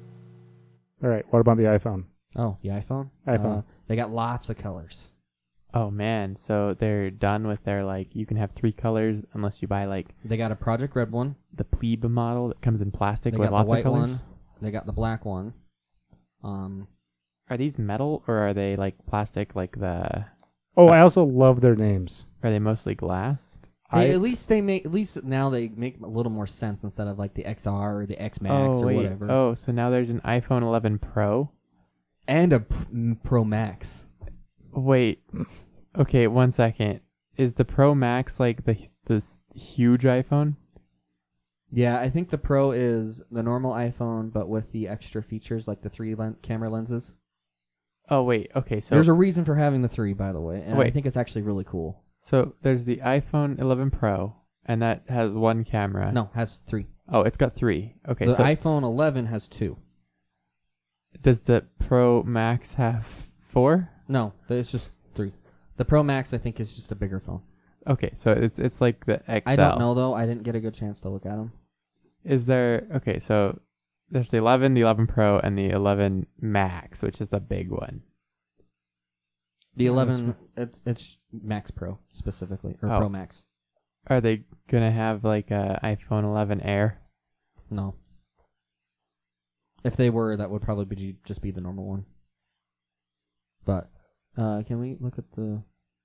All right. What about the iPhone? Oh, the iPhone? iPhone. They got lots of colors. Oh man, so they're done with their like you can have 3 colors unless you buy like They got a Project Red one. the plebe model that comes in plastic They with got lots the white of colors. one. They got the black one. Are these metal or are they like plastic? Like the Oh, I also love their names. are they mostly glass? At least now they make a little more sense instead of like the XR or the X Max or whatever. Oh, so now there's an iPhone 11 Pro. And a Pro Max. Wait. Okay, 1 second. Is the Pro Max like this huge iPhone? Yeah, I think the Pro is the normal iPhone, but with the extra features like the 3 camera lenses. Oh wait. Okay, so There's a reason for having the 3, by the way, and I Wait. think it's actually really cool. so there's the iPhone 11 Pro, and that has 1 camera. No, has 3. Oh, it's got 3. Okay, The so iPhone 11 has 2. does the Pro Max have 4? No, it's just 3. The Pro Max, I think, is just a bigger phone. Okay, so it's like the XL. I don't know though. I didn't get a good chance to look at them. Is there okay? So there's the 11, the 11 Pro, and the 11 Max, which is the big one. The Yeah, 11, it's Max Pro specifically, or Oh. Pro Max. Are they gonna have like a iPhone 11 Air? No. If they were, that would probably just be the normal one. But can we look at the?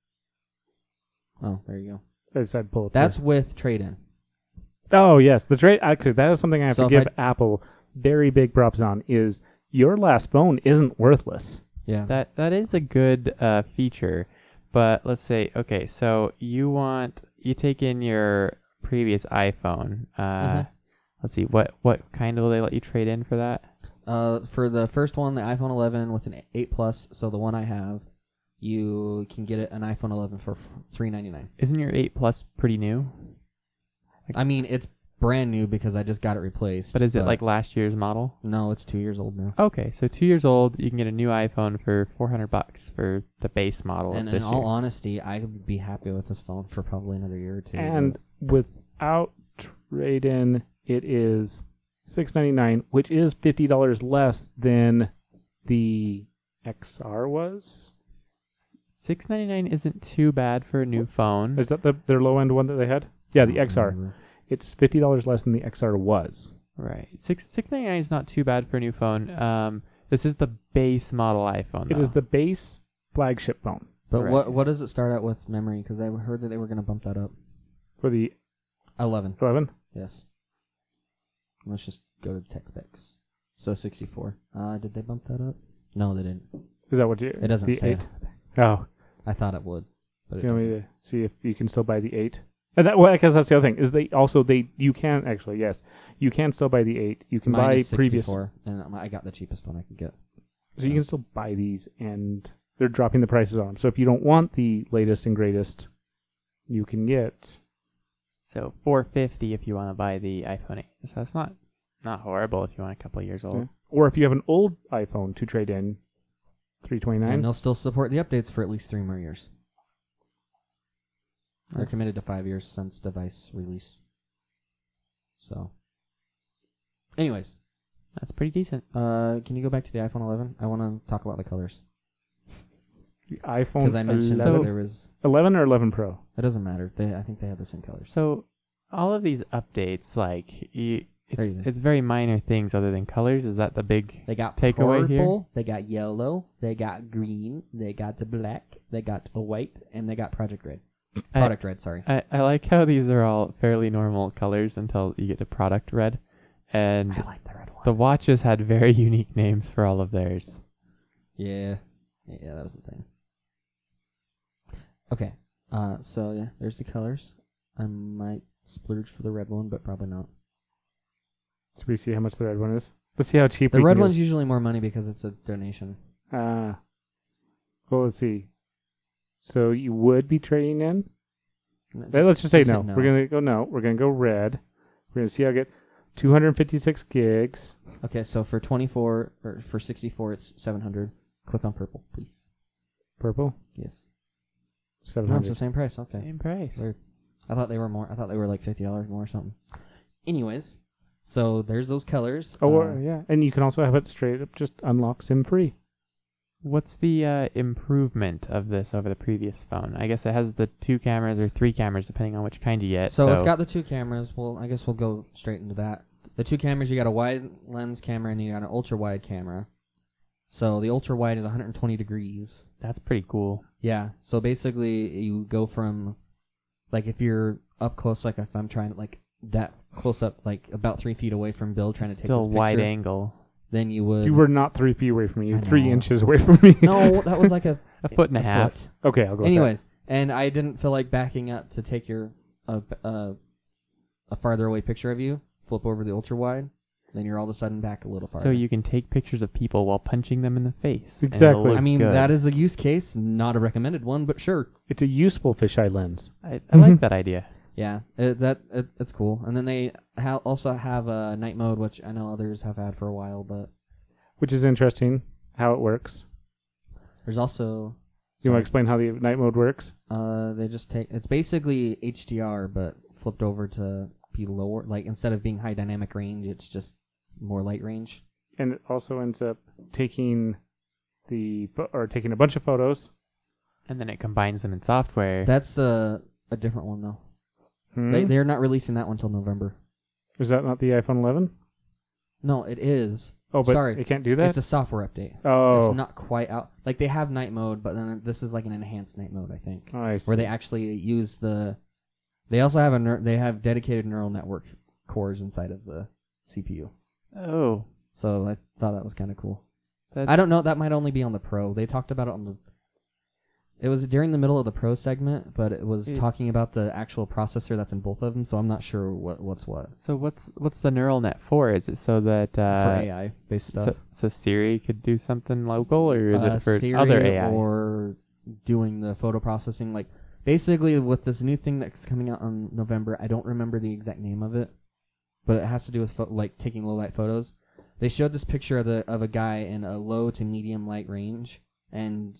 Oh, there you go. I decided to pull it. That's with trade-in. Oh yes, the trade. Actually, that is something I have So to if give Apple very big props on. Is your last phone isn't worthless. Yeah. That is a good feature, but let's say okay, so you take in your previous iPhone. Let's see, what kind will they let you trade in for that? For the first one, the iPhone 11 with an 8 Plus, so the one I have, you can get an iPhone 11 for $399. Isn't your 8 Plus pretty new? I mean, it's brand new because I just got it replaced. But is it like last year's model? No, it's 2 years old now. Okay, so 2 years old, you can get a new iPhone for $400 for the base model. And of in this all year. honesty, I would be happy with this phone for probably another year or 2. And without trade-in, it is $699, which is $50 less than the XR was. $699 isn't too bad for a new phone. Is that their low-end one that they had? Yeah, the XR. It's $50 less than the XR was. Right. $699 is not too bad for a new phone. This is the base model iPhone. It is the base flagship phone But Right. what does it start out with memory? Because I heard that they were going to bump that up. for the 11. 11. Yes. Let's just go to tech specs. So 64. Did they bump that up? No, they didn't. Is that what you? It doesn't the say. 8? Oh, I thought it would, but it you want me doesn't. to see if you can still buy the 8? And that, well, because that's the other thing is you can actually you can still buy the 8. You can Mine buy is previous, 64, and I got the cheapest one I could get. so you can still buy these, and they're dropping the prices on them. So if you don't want the latest and greatest, you can get. So $450 if you want to buy the iPhone 8. So that's not horrible if you want a couple of years old. Or if you have an old iPhone to trade in, $329. And they'll still support the updates for at least 3 more years. They're That's- committed to 5 years since device release. So, anyways, That's pretty decent. can you go back to the iPhone 11? I want to talk about the colors The iPhone because I mentioned 11, that there was. 11 or 11 Pro. It doesn't matter. I think they have the same colors. So all of these updates, like There you go. it's very minor things other than colors. Is that the big? They got Takeaway purple, here? they got yellow, they got green, they got the black, they got a white, and they got Project Red. Product Red, sorry. I like how these are all fairly normal colors until you get to product red, and I like the red one. the watches had very unique names for all of theirs. Yeah, that was the thing. Okay, so yeah, there's the colors. I might splurge for the red one, but probably not. So we see how much the red one is. Let's see how cheap The we red can one's usually more money because it's a donation. Well, let's see. So you would be trading in? Let's just say no. hit We're gonna go no. We're gonna go red. We're gonna see how I get 256 gigs. Okay, so for 24 or for 64, it's 700. Click on purple, please. Purple Yes. No, 700. it's the same price. Okay. Same price. Weird. I thought they were more. I thought they were like $50 more or something. Anyways, so there's those colors. yeah, and you can also have it straight up just unlock SIM free. What's the improvement of this over the previous phone? I guess it has the 2 cameras or 3 cameras, depending on which kind you get. So it's got the 2 cameras. Well, I guess we'll go straight into that. The 2 cameras, you got a wide lens camera and you got an ultra wide camera. So the ultra wide is 120 degrees. That's pretty cool. Yeah. So basically, you go from, like, if you're up close, like if I'm trying to, like, that close up, like about 3 feet away from Bill trying to take this Still picture, wide angle. then you would. You were not 3 feet away from me. I You're 3 know. inches away from me. No, that was like a foot and a half. foot. Okay, I'll go. Anyways, and I didn't feel like backing up to take your a farther away picture of you. Flip over the ultra wide, then you're all of a sudden back a little farther. So you can take pictures of people while punching them in the face. and Exactly. it'll look I mean, good. that is a use case, not a recommended one, but sure. It's a useful fisheye lens. I like that idea. Yeah, it's cool. And then they also have a night mode, which I know others have had for a while, but Which is interesting, how it works. there's also. You want to sorry. explain how the night mode works? They just take. It's basically HDR, but flipped over to be lower. Like instead of being high dynamic range, it's just more light range. And it also ends up taking taking a bunch of photos. And then it combines them in software. That's a different one though. They're not releasing that one until November. Is that not the iPhone 11? No, it is. Oh, but Sorry, it can't do that? It's a software update. Oh. It's not quite out. Like they have night mode, but then this is like an enhanced night mode, I think, Oh, I see. where they actually use the. They also have they have dedicated neural network cores inside of the CPU. Oh. So I thought that was kind of cool. That's, I don't know. That might only be on the Pro. They talked about it on the. It was during the middle of the Pro segment, but it was talking about the actual processor that's in both of them. So I'm not sure what's what So what's the neural net for? Is it so that for AI based stuff. So Siri could do something local, or is it for Siri other AI? or doing the photo processing? Like basically with this new thing that's coming out in November, I don't remember the exact name of it, but it has to do with like taking low light photos. They showed this picture of a guy in a low to medium light range, and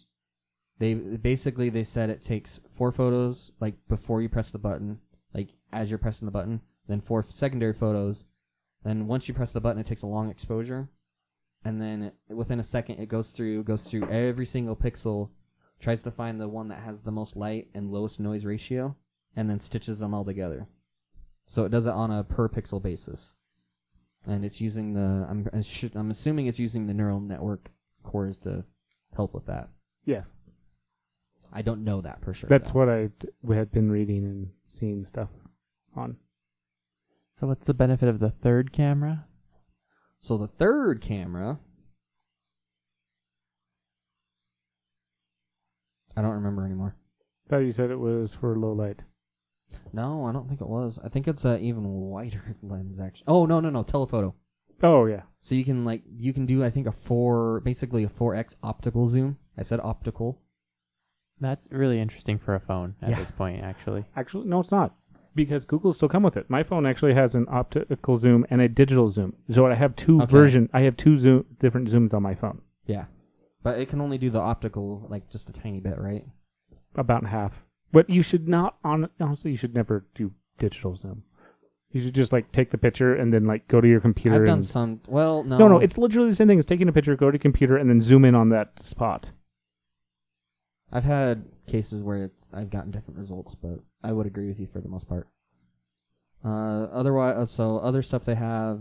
they said it takes 4 photos like before you press the button, like as you're pressing the button, then 4 secondary photos. Then once you press the button, it takes a long exposure, and then within a second it goes through every single pixel, tries to find the one that has the most light and lowest noise ratio, and then stitches them all together. So it does it on a per pixel basis, and it's using I'm assuming it's using the neural network cores to help with that. Yes. I don't know that for sure. That's though. what we had been reading and seeing stuff on. So what's the benefit of the third camera? So the third camera, I don't remember anymore. Thought you said it was for low light. No, I don't think it was. I think it's an even wider lens actually. Oh no, telephoto. Oh, yeah. So you can do I think basically a 4x optical zoom. I said optical. That's really interesting for a phone at Yeah. this point, actually. Actually, no, it's not. Because Google still come with it. My phone actually has an optical zoom and a digital zoom. So I have two I have two different zooms on my phone. Yeah, but it can only do the optical like just a tiny bit, right? About half. But you should not, honestly, you should never do digital zoom. You should just like take the picture and then like go to your computer. I've done some. Well, no. No, it's literally the same thing as taking a picture, go to your computer, and then zoom in on that spot. I've had cases where I've gotten different results, but I would agree with you for the most part. Otherwise, so other stuff they added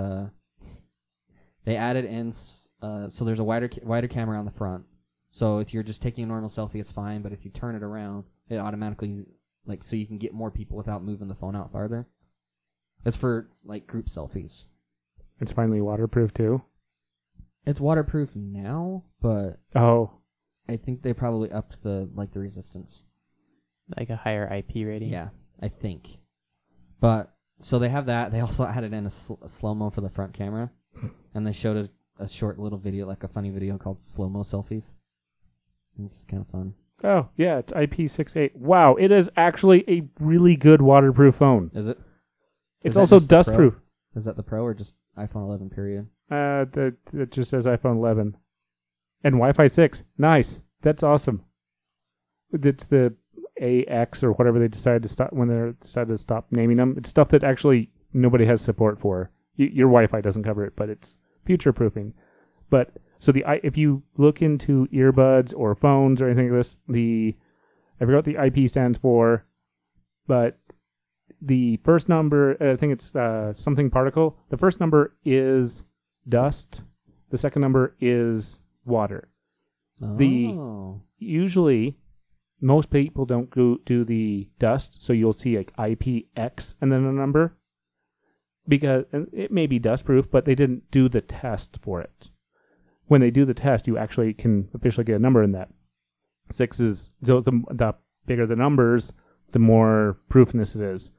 in. So there's a wider camera on the front. So if you're just taking a normal selfie, it's fine. But if you turn it around, it automatically so you can get more people without moving the phone out farther. It's for like group selfies. It's finally waterproof too. It's waterproof now, but Oh, I think they probably upped the resistance. Like a higher IP rating? Yeah, I think. But so they have that. They also added in a slow-mo for the front camera, and they showed a short little video, like a funny video called slow-mo selfies. This is kind of fun. Oh, yeah, it's IP68. Wow, it is actually a really good waterproof phone. Is it? It's Is that also just the Pro? dust-proof. Is that the Pro or just iPhone 11 period? It just says iPhone 11. And Wi-Fi 6. Nice. That's awesome. It's the AX or whatever they decided to stop when they decided to stop naming them. It's stuff that actually nobody has support for. Your Wi-Fi doesn't cover it, but it's future-proofing. But so if you look into earbuds or phones or anything like this, I forgot what the IP stands for, but the first number, I think it's something particle. The first number is dust. The second number is water. Oh. Usually, most people don't do the dust, so you'll see like IPX and then a number. Because it may be dust proof, but they didn't do the test for it. When they do the test, you actually can officially get a number in that. 6 is, so the bigger the numbers, the more proofness it is.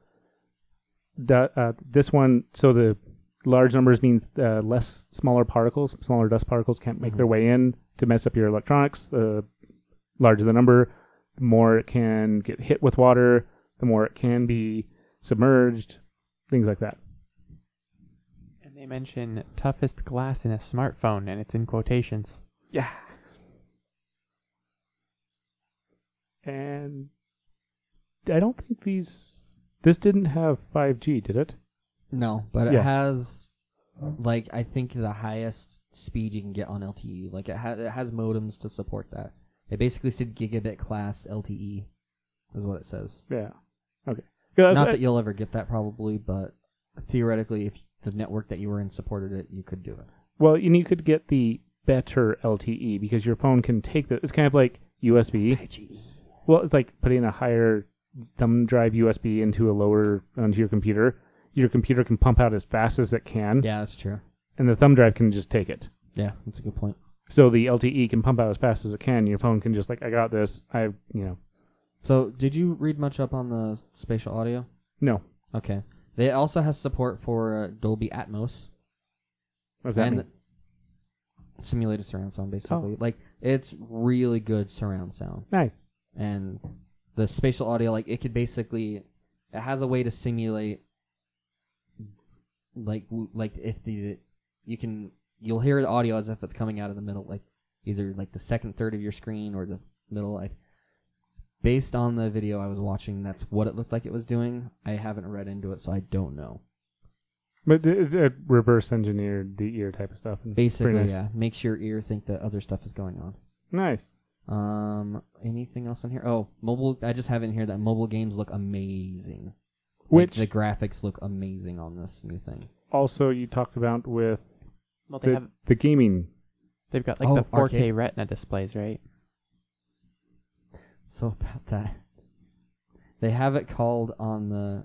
This one, so the large numbers means less smaller dust particles can't make their way in to mess up your electronics. The larger the number, the more it can get hit with water, the more it can be submerged, things like that. And they mention toughest glass in a smartphone, and it's in quotations. Yeah. And I don't think this didn't have 5G, did it? No, but it Yeah. has, like, I think the highest speed you can get on LTE. Like, it has modems to support that. It basically said gigabit class LTE, is what it says. Yeah. Okay. Not that you'll ever get that probably, but theoretically, if the network that you were in supported it, you could do it. Well, and you could get the better LTE because your phone can take it's kind of like USB. 5G. Well, it's like putting a higher thumb drive USB onto your computer. Your computer can pump out as fast as it can, Yeah, that's true. and the thumb drive can just take it. Yeah, that's a good point. So the LTE can pump out as fast as it can. Your phone can just I got this. So, did you read much up on the spatial audio? No. Okay. It also has support for Dolby Atmos. What does that and mean? simulated surround sound, basically. Like, it's really good surround sound. Nice. And the spatial audio, like, it could basically, it has a way to simulate, like if you'll hear the audio as if it's coming out of the middle, like either like the second third of your screen or the middle. Like, based on the video I was watching, that's what it looked like it was doing. I haven't read into it, so I don't know. But it's a reverse engineered the ear type of stuff. And Basically, pretty nice. yeah, makes your ear think that other stuff is going on. Nice. Anything else in here? Oh, mobile. I just have in here that mobile games look amazing. Which the graphics look amazing on this new thing. also you talked about with Well, they have the gaming. they've got like Oh, the 4K arcade. Retina displays, right? So about that, they have it called on the.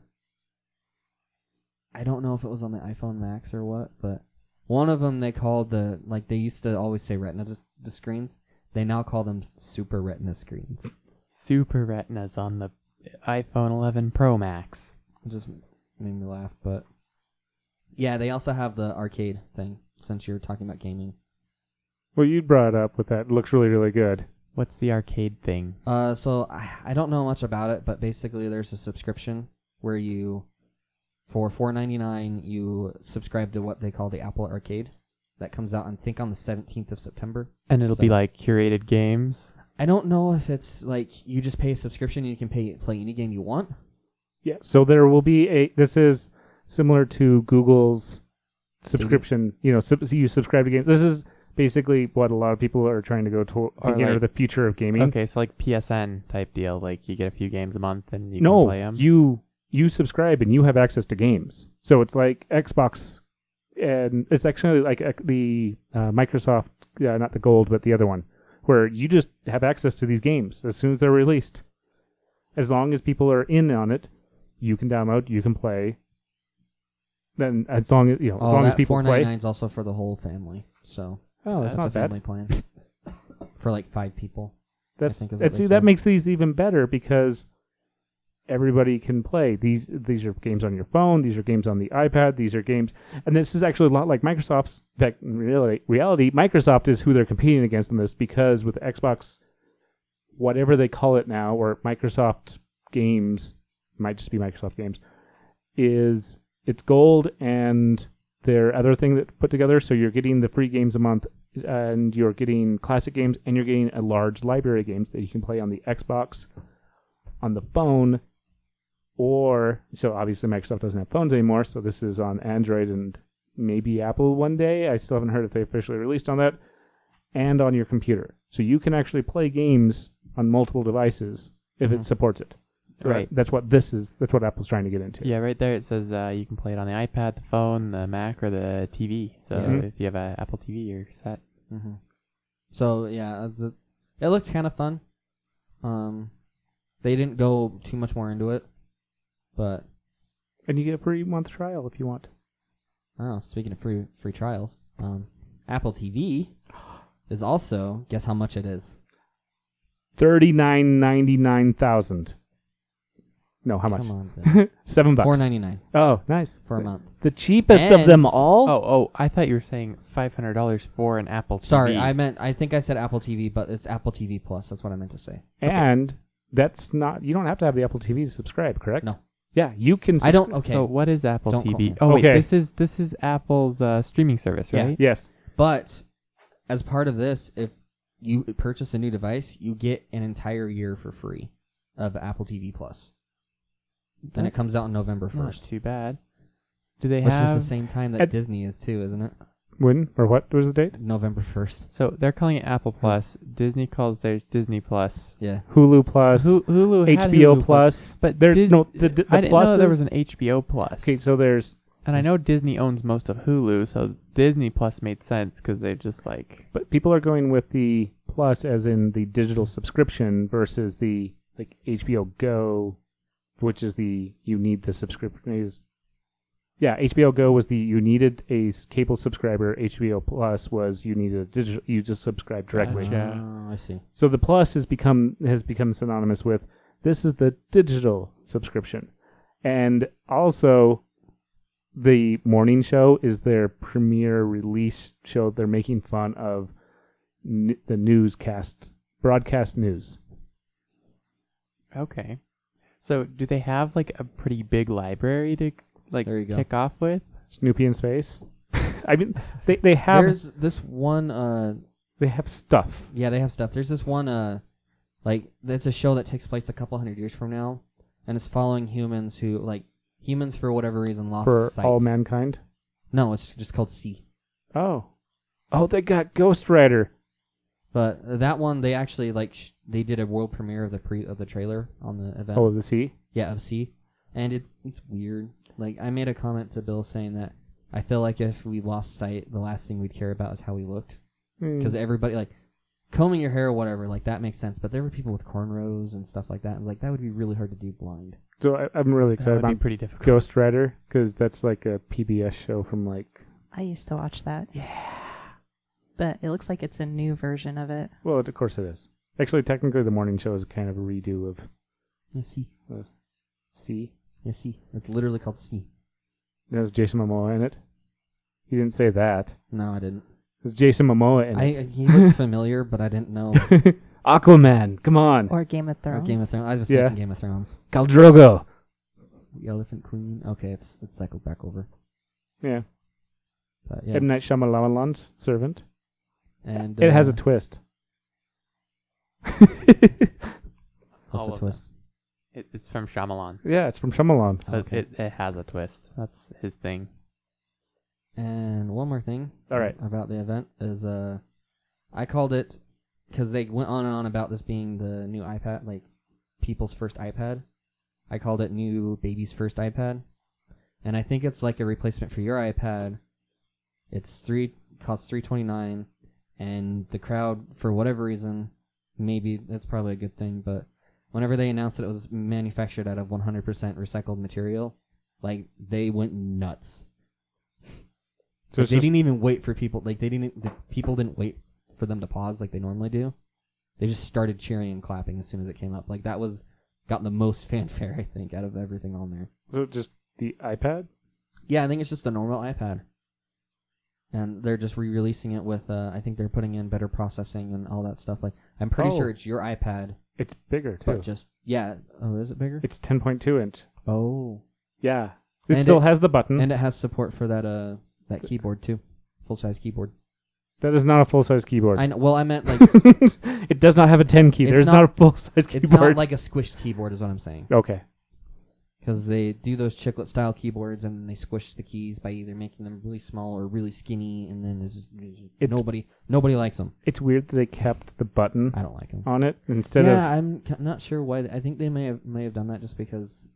I don't know if it was on the iPhone Max or what, but one of them they called they used to always say Retina screens. They now call them Super Retina screens. Super Retinas on the iPhone 11 Pro Max. It just made me laugh, but yeah, they also have the arcade thing. Since you're talking about gaming, Well, you brought it up with that. It looks really, really good. What's the arcade thing? so I don't know much about it, but basically there's a subscription where you, for $4.99, you subscribe to what they call the Apple Arcade. That comes out, I think, on the 17th of September. And it'll be like curated games. I don't know if it's like you just pay a subscription and you can play any game you want. Yeah. So there will be this is similar to Google's subscription. You subscribe to games. This is basically what a lot of people are trying to go to Or enter like- the future of gaming. Okay, so like PSN type deal. Like you get a few games a month and you can No, play them. you subscribe and you have access to games. So it's like Xbox, and it's actually like the Microsoft, not the Gold, but the other one, where you just have access to these games as soon as they're released. As long as people are in on it, you can download, you can play. Then as long as people play. $4.99 is also for the whole family. So That's not a bad. family plan for like 5 people. That's think is what they see, said. that makes these even better because everybody can play. These are games on your phone. These are games on the iPad. These are games, and this is actually a lot like Microsoft's. In fact, in reality, Microsoft is who they're competing against in this because with Xbox, whatever they call it now, or Microsoft Games, might just be Microsoft Games, it's gold and their other thing that put together. So you're getting the free games a month, and you're getting classic games, and you're getting a large library of games that you can play on the Xbox, on the phone, or so obviously Microsoft doesn't have phones anymore, so this is on Android and maybe Apple one day. I still haven't heard if they officially released on that. And on your computer. So you can actually play games on multiple devices if it supports it. Right. That's what this is. That's what Apple's trying to get into. Yeah, right there it says you can play it on the iPad, the phone, the Mac, or the TV. So Mhm. if you have an Apple TV, you're set. Mm-hmm. So yeah, it looks kind of fun. They didn't go too much more into it, but And you get a free month trial if you want. oh, speaking of free trials, Apple TV is also, guess how much it is? $39,99,000. No, how much? Come on, Ben. $7. $4.99 Oh, nice. for a month. The cheapest of And- them all. Oh, I thought you were saying $500 for an Apple TV. Sorry, I think I said Apple TV, but it's Apple TV Plus. That's what I meant to say. And that's not. You don't have to have the Apple TV to subscribe, correct? No. Yeah, you can. I don't. Okay, So what is Apple Don't quote TV? me. Oh wait, Okay. this is Apple's streaming service, Yeah. right? Yes. but as part of this, if you purchase a new device, you get an entire year for free of Apple TV Plus. And it That's comes out on November Not 1st. too bad. Do they Which is have? the same time that At- Disney is too, isn't it? When or what was the date? November 1st. So they're calling it Apple Plus. Disney calls theirs Disney Plus. Yeah. Hulu Plus, Hulu had HBO Hulu Plus. but there's Dis- no the I didn't know there was pluses- an HBO Plus. Okay, so there's. And I know Disney owns most of Hulu, so Disney Plus made sense because they just like. But people are going with the Plus as in the digital subscription versus the like HBO Go, which is the you need the subscription. Yeah, HBO Go was the you needed a cable subscriber. HBO Plus was you needed a digital. You just subscribe directly. Gotcha. Oh, I see. So the Plus has become synonymous with this is the digital subscription, and also the morning show is their premiere release show. They're making fun of the newscast, broadcast news. Okay. So do they have like a pretty big library to like There you go. kick off with? Snoopy in space. I mean, they have There's this one. they have stuff. Yeah, they have stuff. There's this one. Like it's a show that takes place a couple hundred years from now, and it's following humans who humans for whatever reason lost For sight. all mankind. No, it's just called C. Oh, they got Ghost Rider. But that one, they actually they did a world premiere of the trailer on the event. Oh, the sea. Yeah, of C, and it's weird. Like I made a comment to Bill saying that I feel like if we lost sight, the last thing we'd care about is how we looked, because everybody combing your hair or whatever, that makes sense. But there were people with cornrows and stuff like that, and that would be really hard to do blind. So I'm really That excited would be about pretty difficult. Ghost Rider because that's like a PBS show from I used to watch that. Yeah. But it looks like it's a new version of it. Well, of course it is. Actually, technically, the morning show is kind of a redo of Yeah, C. C. Yeah, C. It's literally called C. There's Jason Momoa in it. He didn't say that. No, I didn't. There's Jason Momoa in it. He looked familiar, but I didn't know. Aquaman, come on. Or Game of Or Thrones. Game of Thrones. I was Yeah. thinking Game of Thrones. Khal Drogo. The Elephant Queen. Okay, it's cycled back over. Yeah. But yeah, M. Night Shyamalan's servant. and It has a twist. what's All the of twist? It's from Shyamalan. Yeah, it's from Shyamalan. So Okay. it has a twist. That's his thing. And one more thing. All right. About the event is I called it because they went on and on about this being the new iPad, people's first iPad. I called it new baby's first iPad, and I think it's like a replacement for your iPad. It's costs $329, and the crowd, for whatever reason, maybe that's probably a good thing, but whenever they announced that it was manufactured out of 100% recycled material, they went nuts. So it's They just- didn't even wait for people. People didn't wait for them to pause like they normally do. They just started cheering and clapping as soon as it came up. That got the most fanfare, I think, out of everything on there. So just the iPad? Yeah, I think it's just a normal iPad, and they're just re-releasing it with. I think they're putting in better processing and all that stuff. I'm pretty Oh. sure it's your iPad, It's bigger, too. but just Oh, is it bigger? It's 10.2 inch. Oh, Yeah. It And still it- has the button. and it has support for that keyboard too, full size keyboard. That is not a full-size keyboard. I know. Well, I meant It does not have a 10 key. It's There's not- not a full-size keyboard. it's not like a squished keyboard, is what I'm saying. Okay. Because they do those chiclet style keyboards and they squish the keys by either making them really small or really skinny, and then nobody likes them. It's weird that they kept the button I don't like them. on it instead Yeah, of. I'm not sure why. I think they may have done that just because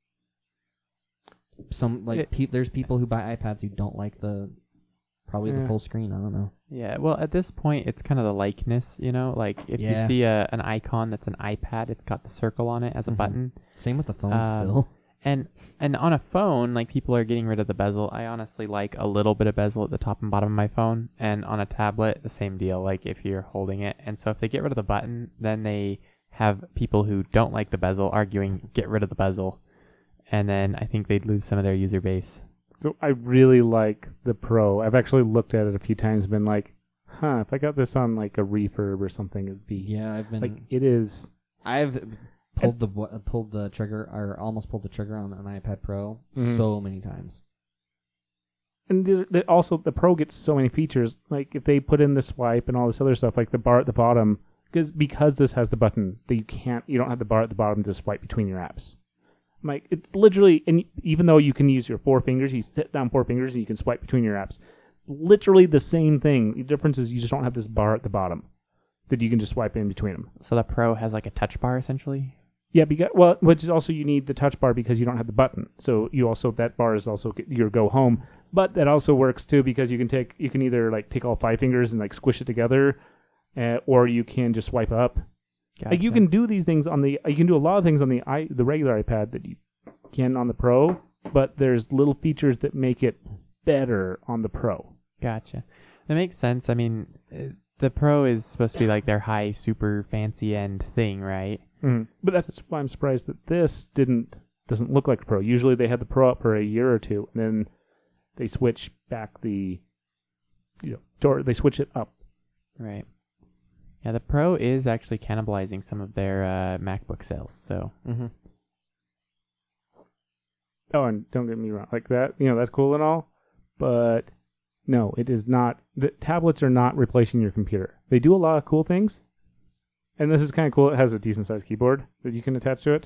there's people who buy iPads who don't like the full screen. I don't know. Yeah, well, at this point, it's kind of the likeness, you know? Like, if you see an icon that's an iPad, it's got the circle on it as a button. Same with the phone still. And on a phone, like, people are getting rid of the bezel. I honestly like a little bit of bezel at the top and bottom of my phone. And on a tablet, the same deal, like, if you're holding it. And so if they get rid of the button, then they have people who don't like the bezel arguing, get rid of the bezel. And then I think they'd lose some of their user base. So I really like the Pro. I've actually looked at it a few times and been like, if I got this on like a refurb or something, it'd be... Yeah, I've been... Like, it is... I've pulled the trigger, or almost pulled the trigger on an iPad Pro so many times. And also, the Pro gets so many features. Like, if they put in the swipe and all this other stuff, like the bar at the bottom, because this has the button, that you don't have the bar at the bottom to swipe between your apps. Like, it's literally, and even though you can use your 4 fingers, you sit down 4 fingers and you can swipe between your apps. It's literally the same thing. The difference is you just don't have this bar at the bottom that you can just swipe in between them. So the Pro has like a touch bar, essentially? Yeah, which is also you need the touch bar because you don't have the button. So that bar is also your go home. But that also works too because you can either like take all 5 fingers and like squish it together, or you can just swipe up. Gotcha. Like you can do these things you can do a lot of things on the regular iPad that you can on the Pro, but there's little features that make it better on the Pro. Gotcha. That makes sense. I mean, the Pro is supposed to be like their high, super fancy end thing, right? Mm. But that's why I'm surprised that this doesn't look like a Pro. Usually they had the Pro up for a year or two, and then they switch back they switch it up. Right. Yeah, the Pro is actually cannibalizing some of their MacBook sales. So. Mm-hmm. Oh, and don't get me wrong, like that, that's cool and all, but no, it is not. The tablets are not replacing your computer. They do a lot of cool things, and this is kind of cool. It has a decent sized keyboard that you can attach to it.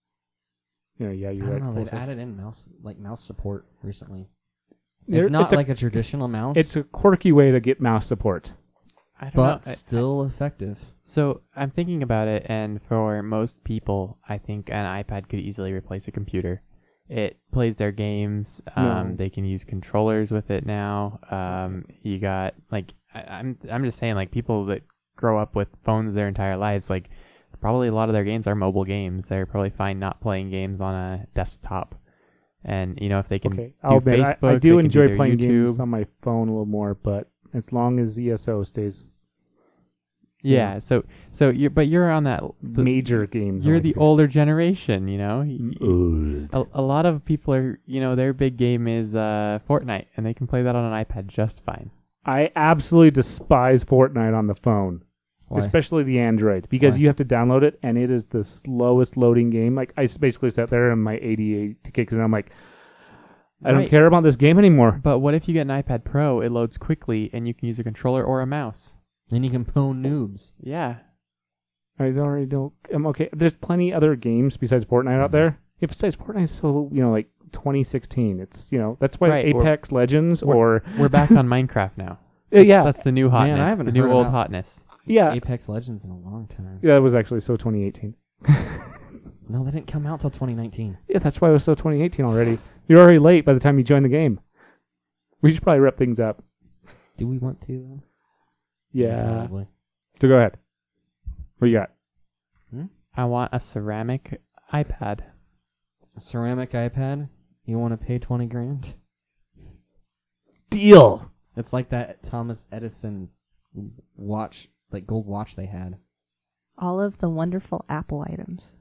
You're I right. don't know. They've added in mouse support recently. It's not like a traditional mouse. It's a quirky way to get mouse support. I don't but know. Still effective. So I'm thinking about it, and for most people, I think an iPad could easily replace a computer. It plays their games. They can use controllers with it now. You got like I'm just saying, like, people that grow up with phones their entire lives, like, probably a lot of their games are mobile games. They're probably fine not playing games on a desktop. And if they can do Facebook, I do they enjoy can do playing YouTube. games on my phone a little more, but as long as ESO stays. Yeah, so you're on that major games. You're the older generation, Old. A lot of people are, their big game is Fortnite, and they can play that on an iPad just fine. I absolutely despise Fortnite on the phone. Why? Especially the Android, because you have to download it, and it is the slowest loading game. Like, I basically sat there and my ADA kicks in, and I'm like, I don't care about this game anymore. But what if you get an iPad Pro? It loads quickly, and you can use a controller or a mouse. Then you can phone noobs. Yeah. I already don't. I'm okay. There's plenty other games besides Fortnite out there. Besides Fortnite is so, like 2016. It's, that's why Apex Legends we're back on Minecraft now. Yeah. That's the new hotness. Man, I haven't the new heard old about hotness. Yeah. Apex Legends in a long time. Yeah, it was actually so 2018. No, that didn't come out till 2019. Yeah, that's why it was so 2018 already. You're already late by the time you join the game. We should probably wrap things up. Do we want to, though? Yeah. Probably. So go ahead. What you got? I want a ceramic iPad. A ceramic iPad? You want to pay $20,000? Deal. It's like that Thomas Edison watch, like gold watch they had. All of the wonderful Apple items.